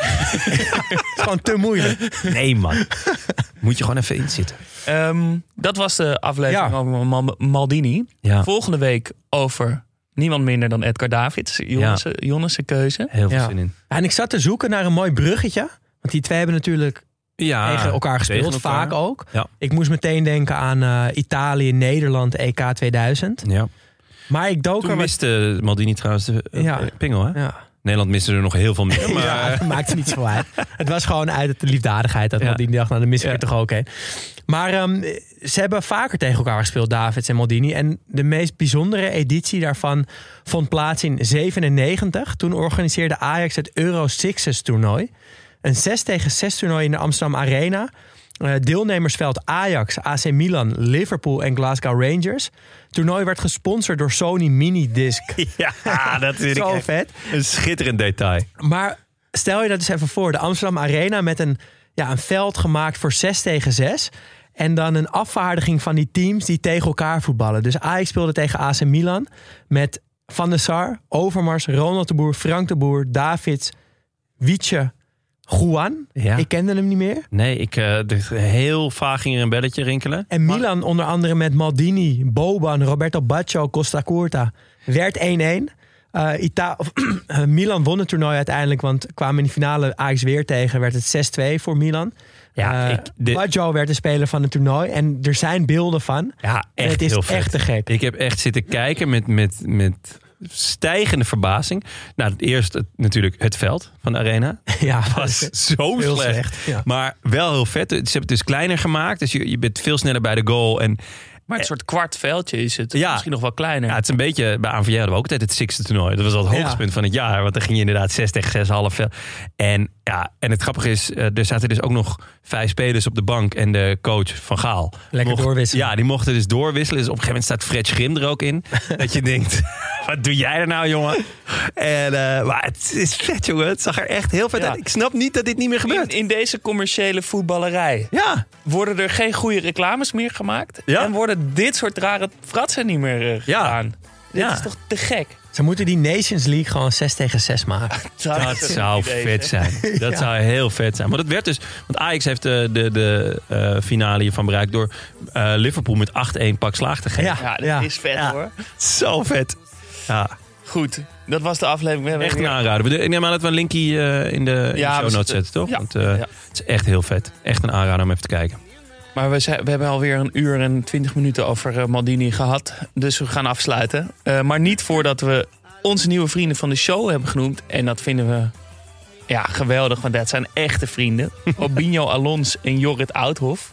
Het is gewoon te moeilijk. Nee, man. Moet je gewoon even inzitten. um, dat was de aflevering Ja. over Mal- Maldini. Ja. Volgende week over niemand minder dan Edgar Davids. Jonnes' ja. Jonnes' keuze. Heel veel Ja. zin in. En ik zat te zoeken naar een mooi bruggetje. Want die twee hebben natuurlijk Ja, tegen elkaar gespeeld. tegen elkaar. Vaak ook. Ja. Ik moest meteen denken aan uh, Italië, Nederland, E K tweeduizend. Ja. Maar ik dook Toen er wat... miste Maldini trouwens de uh, Ja. pingel, hè? Ja. Nederland miste er nog heel veel meer. Maar... Ja, dat maakt niet zo uit. Het was gewoon uit de liefdadigheid. Dat Ja. Maldini dacht, nou dan mis ik Ja. er toch ook heen. Maar um, ze hebben vaker tegen elkaar gespeeld, Davids en Maldini. En de meest bijzondere editie daarvan vond plaats in zevenennegentig. Toen organiseerde Ajax het Euro Sixes toernooi. Een zes tegen zes toernooi in de Amsterdam Arena. Uh, deelnemersveld Ajax, A C Milan, Liverpool en Glasgow Rangers. Het toernooi werd gesponsord door Sony Minidisc. Ja, dat vind ik Zo echt vet. een schitterend detail. Maar stel je dat eens even voor. De Amsterdam Arena met een, ja, een veld gemaakt voor zes tegen zes. En dan een afvaardiging van die teams die tegen elkaar voetballen. Dus Ajax speelde tegen A C Milan met Van der Sar, Overmars, Ronald de Boer, Frank de Boer, Davids, Wietse, Juan. Ja. Ik kende hem niet meer. Nee, ik, uh, heel vaag ging er een belletje rinkelen. En Milan onder andere met Maldini, Boban, Roberto Baggio, Costa Curta. Werd één-één. Uh, Ita- of, Milan won het toernooi uiteindelijk, want kwamen in de finale Ajax weer tegen. Werd het zes twee voor Milan. Ja, Uh, ik, dit- Baggio werd de speler van het toernooi. En er zijn beelden van. Ja, En echt het is heel vet. echt te gek. Ik heb echt zitten kijken met, met, met stijgende verbazing. Nou, het eerste natuurlijk het veld van de arena. Ja, Was zo heel slecht. slecht, ja. Maar wel heel vet. Ze hebben het dus kleiner gemaakt. Dus je, je bent veel sneller bij de goal. En Maar een soort kwart veldje is het. Ja. Misschien nog wel kleiner. ja, het is een beetje... Bij A N V J hadden we ook altijd het Sixte toernooi. Dat was al het Ja. hoogtepunt van het jaar. Want dan ging je inderdaad zes tegen zes half veld. En, ja, en het grappige is, uh, er zaten dus ook nog vijf spelers op de bank. En de coach Van Gaal. Lekker mocht, doorwisselen. Ja, die mochten dus doorwisselen. Dus op een gegeven moment staat Fred Schrim er ook in. Dat je denkt, wat doe jij er nou, jongen? En, uh, maar het is vet, jongen. Het zag er echt heel vet Ja. uit. Ik snap niet dat dit niet meer in, gebeurt. in deze commerciële voetballerij Ja, worden er geen goede reclames meer gemaakt. Ja. En worden dit soort rare fratsen niet meer uh, Ja. gedaan. Dit Ja. is toch te gek? Ze moeten die Nations League gewoon zes tegen zes maken. dat is een zou idee, vet zeg. zijn. Dat zou heel vet zijn. Maar dat werd dus... Want Ajax heeft de, de, de uh, finale hiervan bereikt door uh, Liverpool met acht-één pak slaag te geven. Ja. Ja, dit Ja. is vet Ja. hoor. Zo vet. Ja, Goed, dat was de aflevering. We hebben echt een weer- aanrader. Ik neem aan dat we een linkje uh, in de, in Ja, de we show notes zitten- zetten, toch? Ja. Want uh, Ja. het is echt heel vet. Echt een aanrader om even te kijken. Maar we, zijn, we hebben alweer een uur en twintig minuten over uh, Maldini gehad. Dus we gaan afsluiten. Uh, maar niet voordat we onze nieuwe vrienden van de show hebben genoemd. En dat vinden we ja, geweldig, want dat zijn echte vrienden. Robinho Alons en Jorrit Oudhof.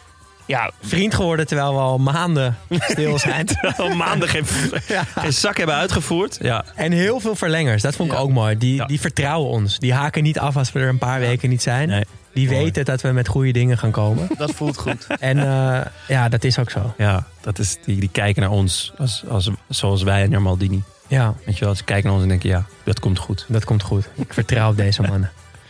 Ja, Vriend geworden terwijl we al maanden stil zijn. Al maanden geen, geen zak hebben uitgevoerd. Ja. En heel veel verlengers. Dat vond ik Ja. ook mooi. Die, Ja. die vertrouwen ons. Die haken niet af als we er een paar weken niet zijn. Nee. Die Mooi. weten dat we met goede dingen gaan komen. dat voelt goed. En uh, ja, dat is ook zo. Ja, dat is, die, die kijken naar ons als, als, zoals wij naar Maldini. Ja, Weet je wel, ze kijken naar ons en denken, ja, dat komt goed. dat komt goed. Ik vertrouw op deze mannen.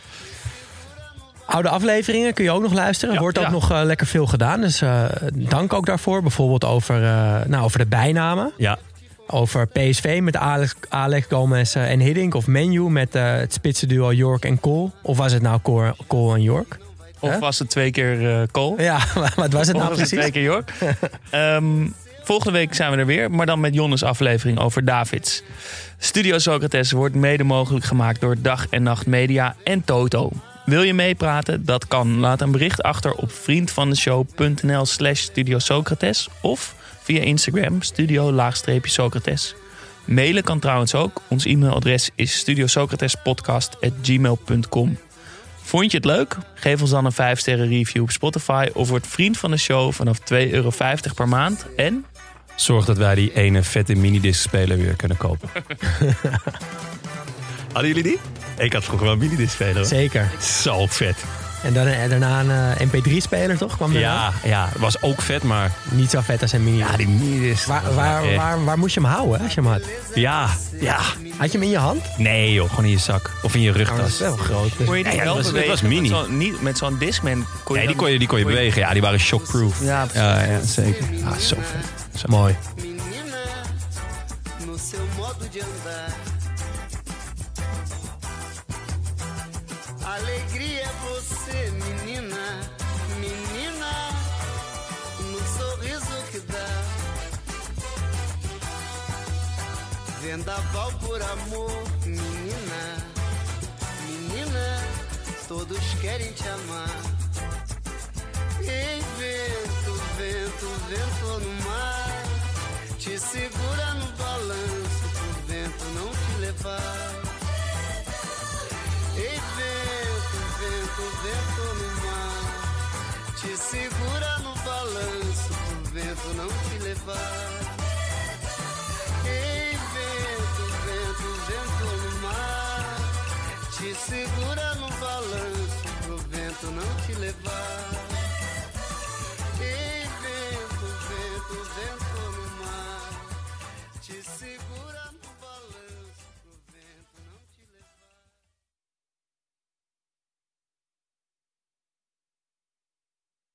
Oude afleveringen kun je ook nog luisteren. Ja, Wordt ook ja. nog uh, lekker veel gedaan. Dus uh, dank ook daarvoor. Bijvoorbeeld over, uh, nou, over de bijnamen. Ja, Over P S V met Alex, Alex Gomez uh, en Hiddink. Of Menu met uh, het spitsenduo York en Cole. Of was het nou Cole, Cole en York? Of Huh? was het twee keer uh, Cole? Ja, wat was het Of nou was het precies? twee keer York? um, volgende week zijn we er weer. Maar dan met Jonnes aflevering over Davids. Studio Socrates wordt mede mogelijk gemaakt door Dag en Nacht Media en Toto. Wil je meepraten? Dat kan. Laat een bericht achter op vriendvandeshow.nl slash Studio Socrates. Of via Instagram studio-socrates. Mailen kan trouwens ook. Ons e-mailadres is studiosocratespodcast at gmail punt com. Vond je het leuk? Geef ons dan een vijf sterren review op Spotify of word vriend van de show vanaf twee euro vijftig per maand. En zorg dat wij die ene vette minidisc-speler weer kunnen kopen. Hadden jullie die? Ik had vroeger wel een minidisc-speler. Zeker. Zo vet. En dan, en daarna een uh, M P drie speler, toch? Kwam ja, ja, was ook vet, maar... Niet zo vet als een mini. Ja, die minidisc. Waar, waar, waar, waar, waar moest je hem houden als je hem had? Ja, ja. Had je hem in je hand? Nee joh, gewoon in je zak. Of in je Dat rugtas. is wel groot. Dus. kon je die Ja, ja, wel dat was- bewegen? dat was mini. Met zo'n, niet, met zo'n Discman kon je Nee, die dan- kon je, die kon je bewegen. Ja, die waren shockproof. Ja, Ja, ja, zeker. Ah, zo vet. Zo. Mooi. Menina, no seu modo de andar. Alegria é você, menina, menina, no sorriso que dá. Vendaval por amor, menina, menina, todos querem te amar. Ei, vento, vento, vento no mar, te segura no balanço pro vento não te levar. Ei, vento, vento, vento no mar, te segura no balanço pro vento não te levar. Ei, vento, vento, vento no mar, te segura no balanço pro vento não te levar. Ei, vento, vento, vento no mar, te segura no balanço.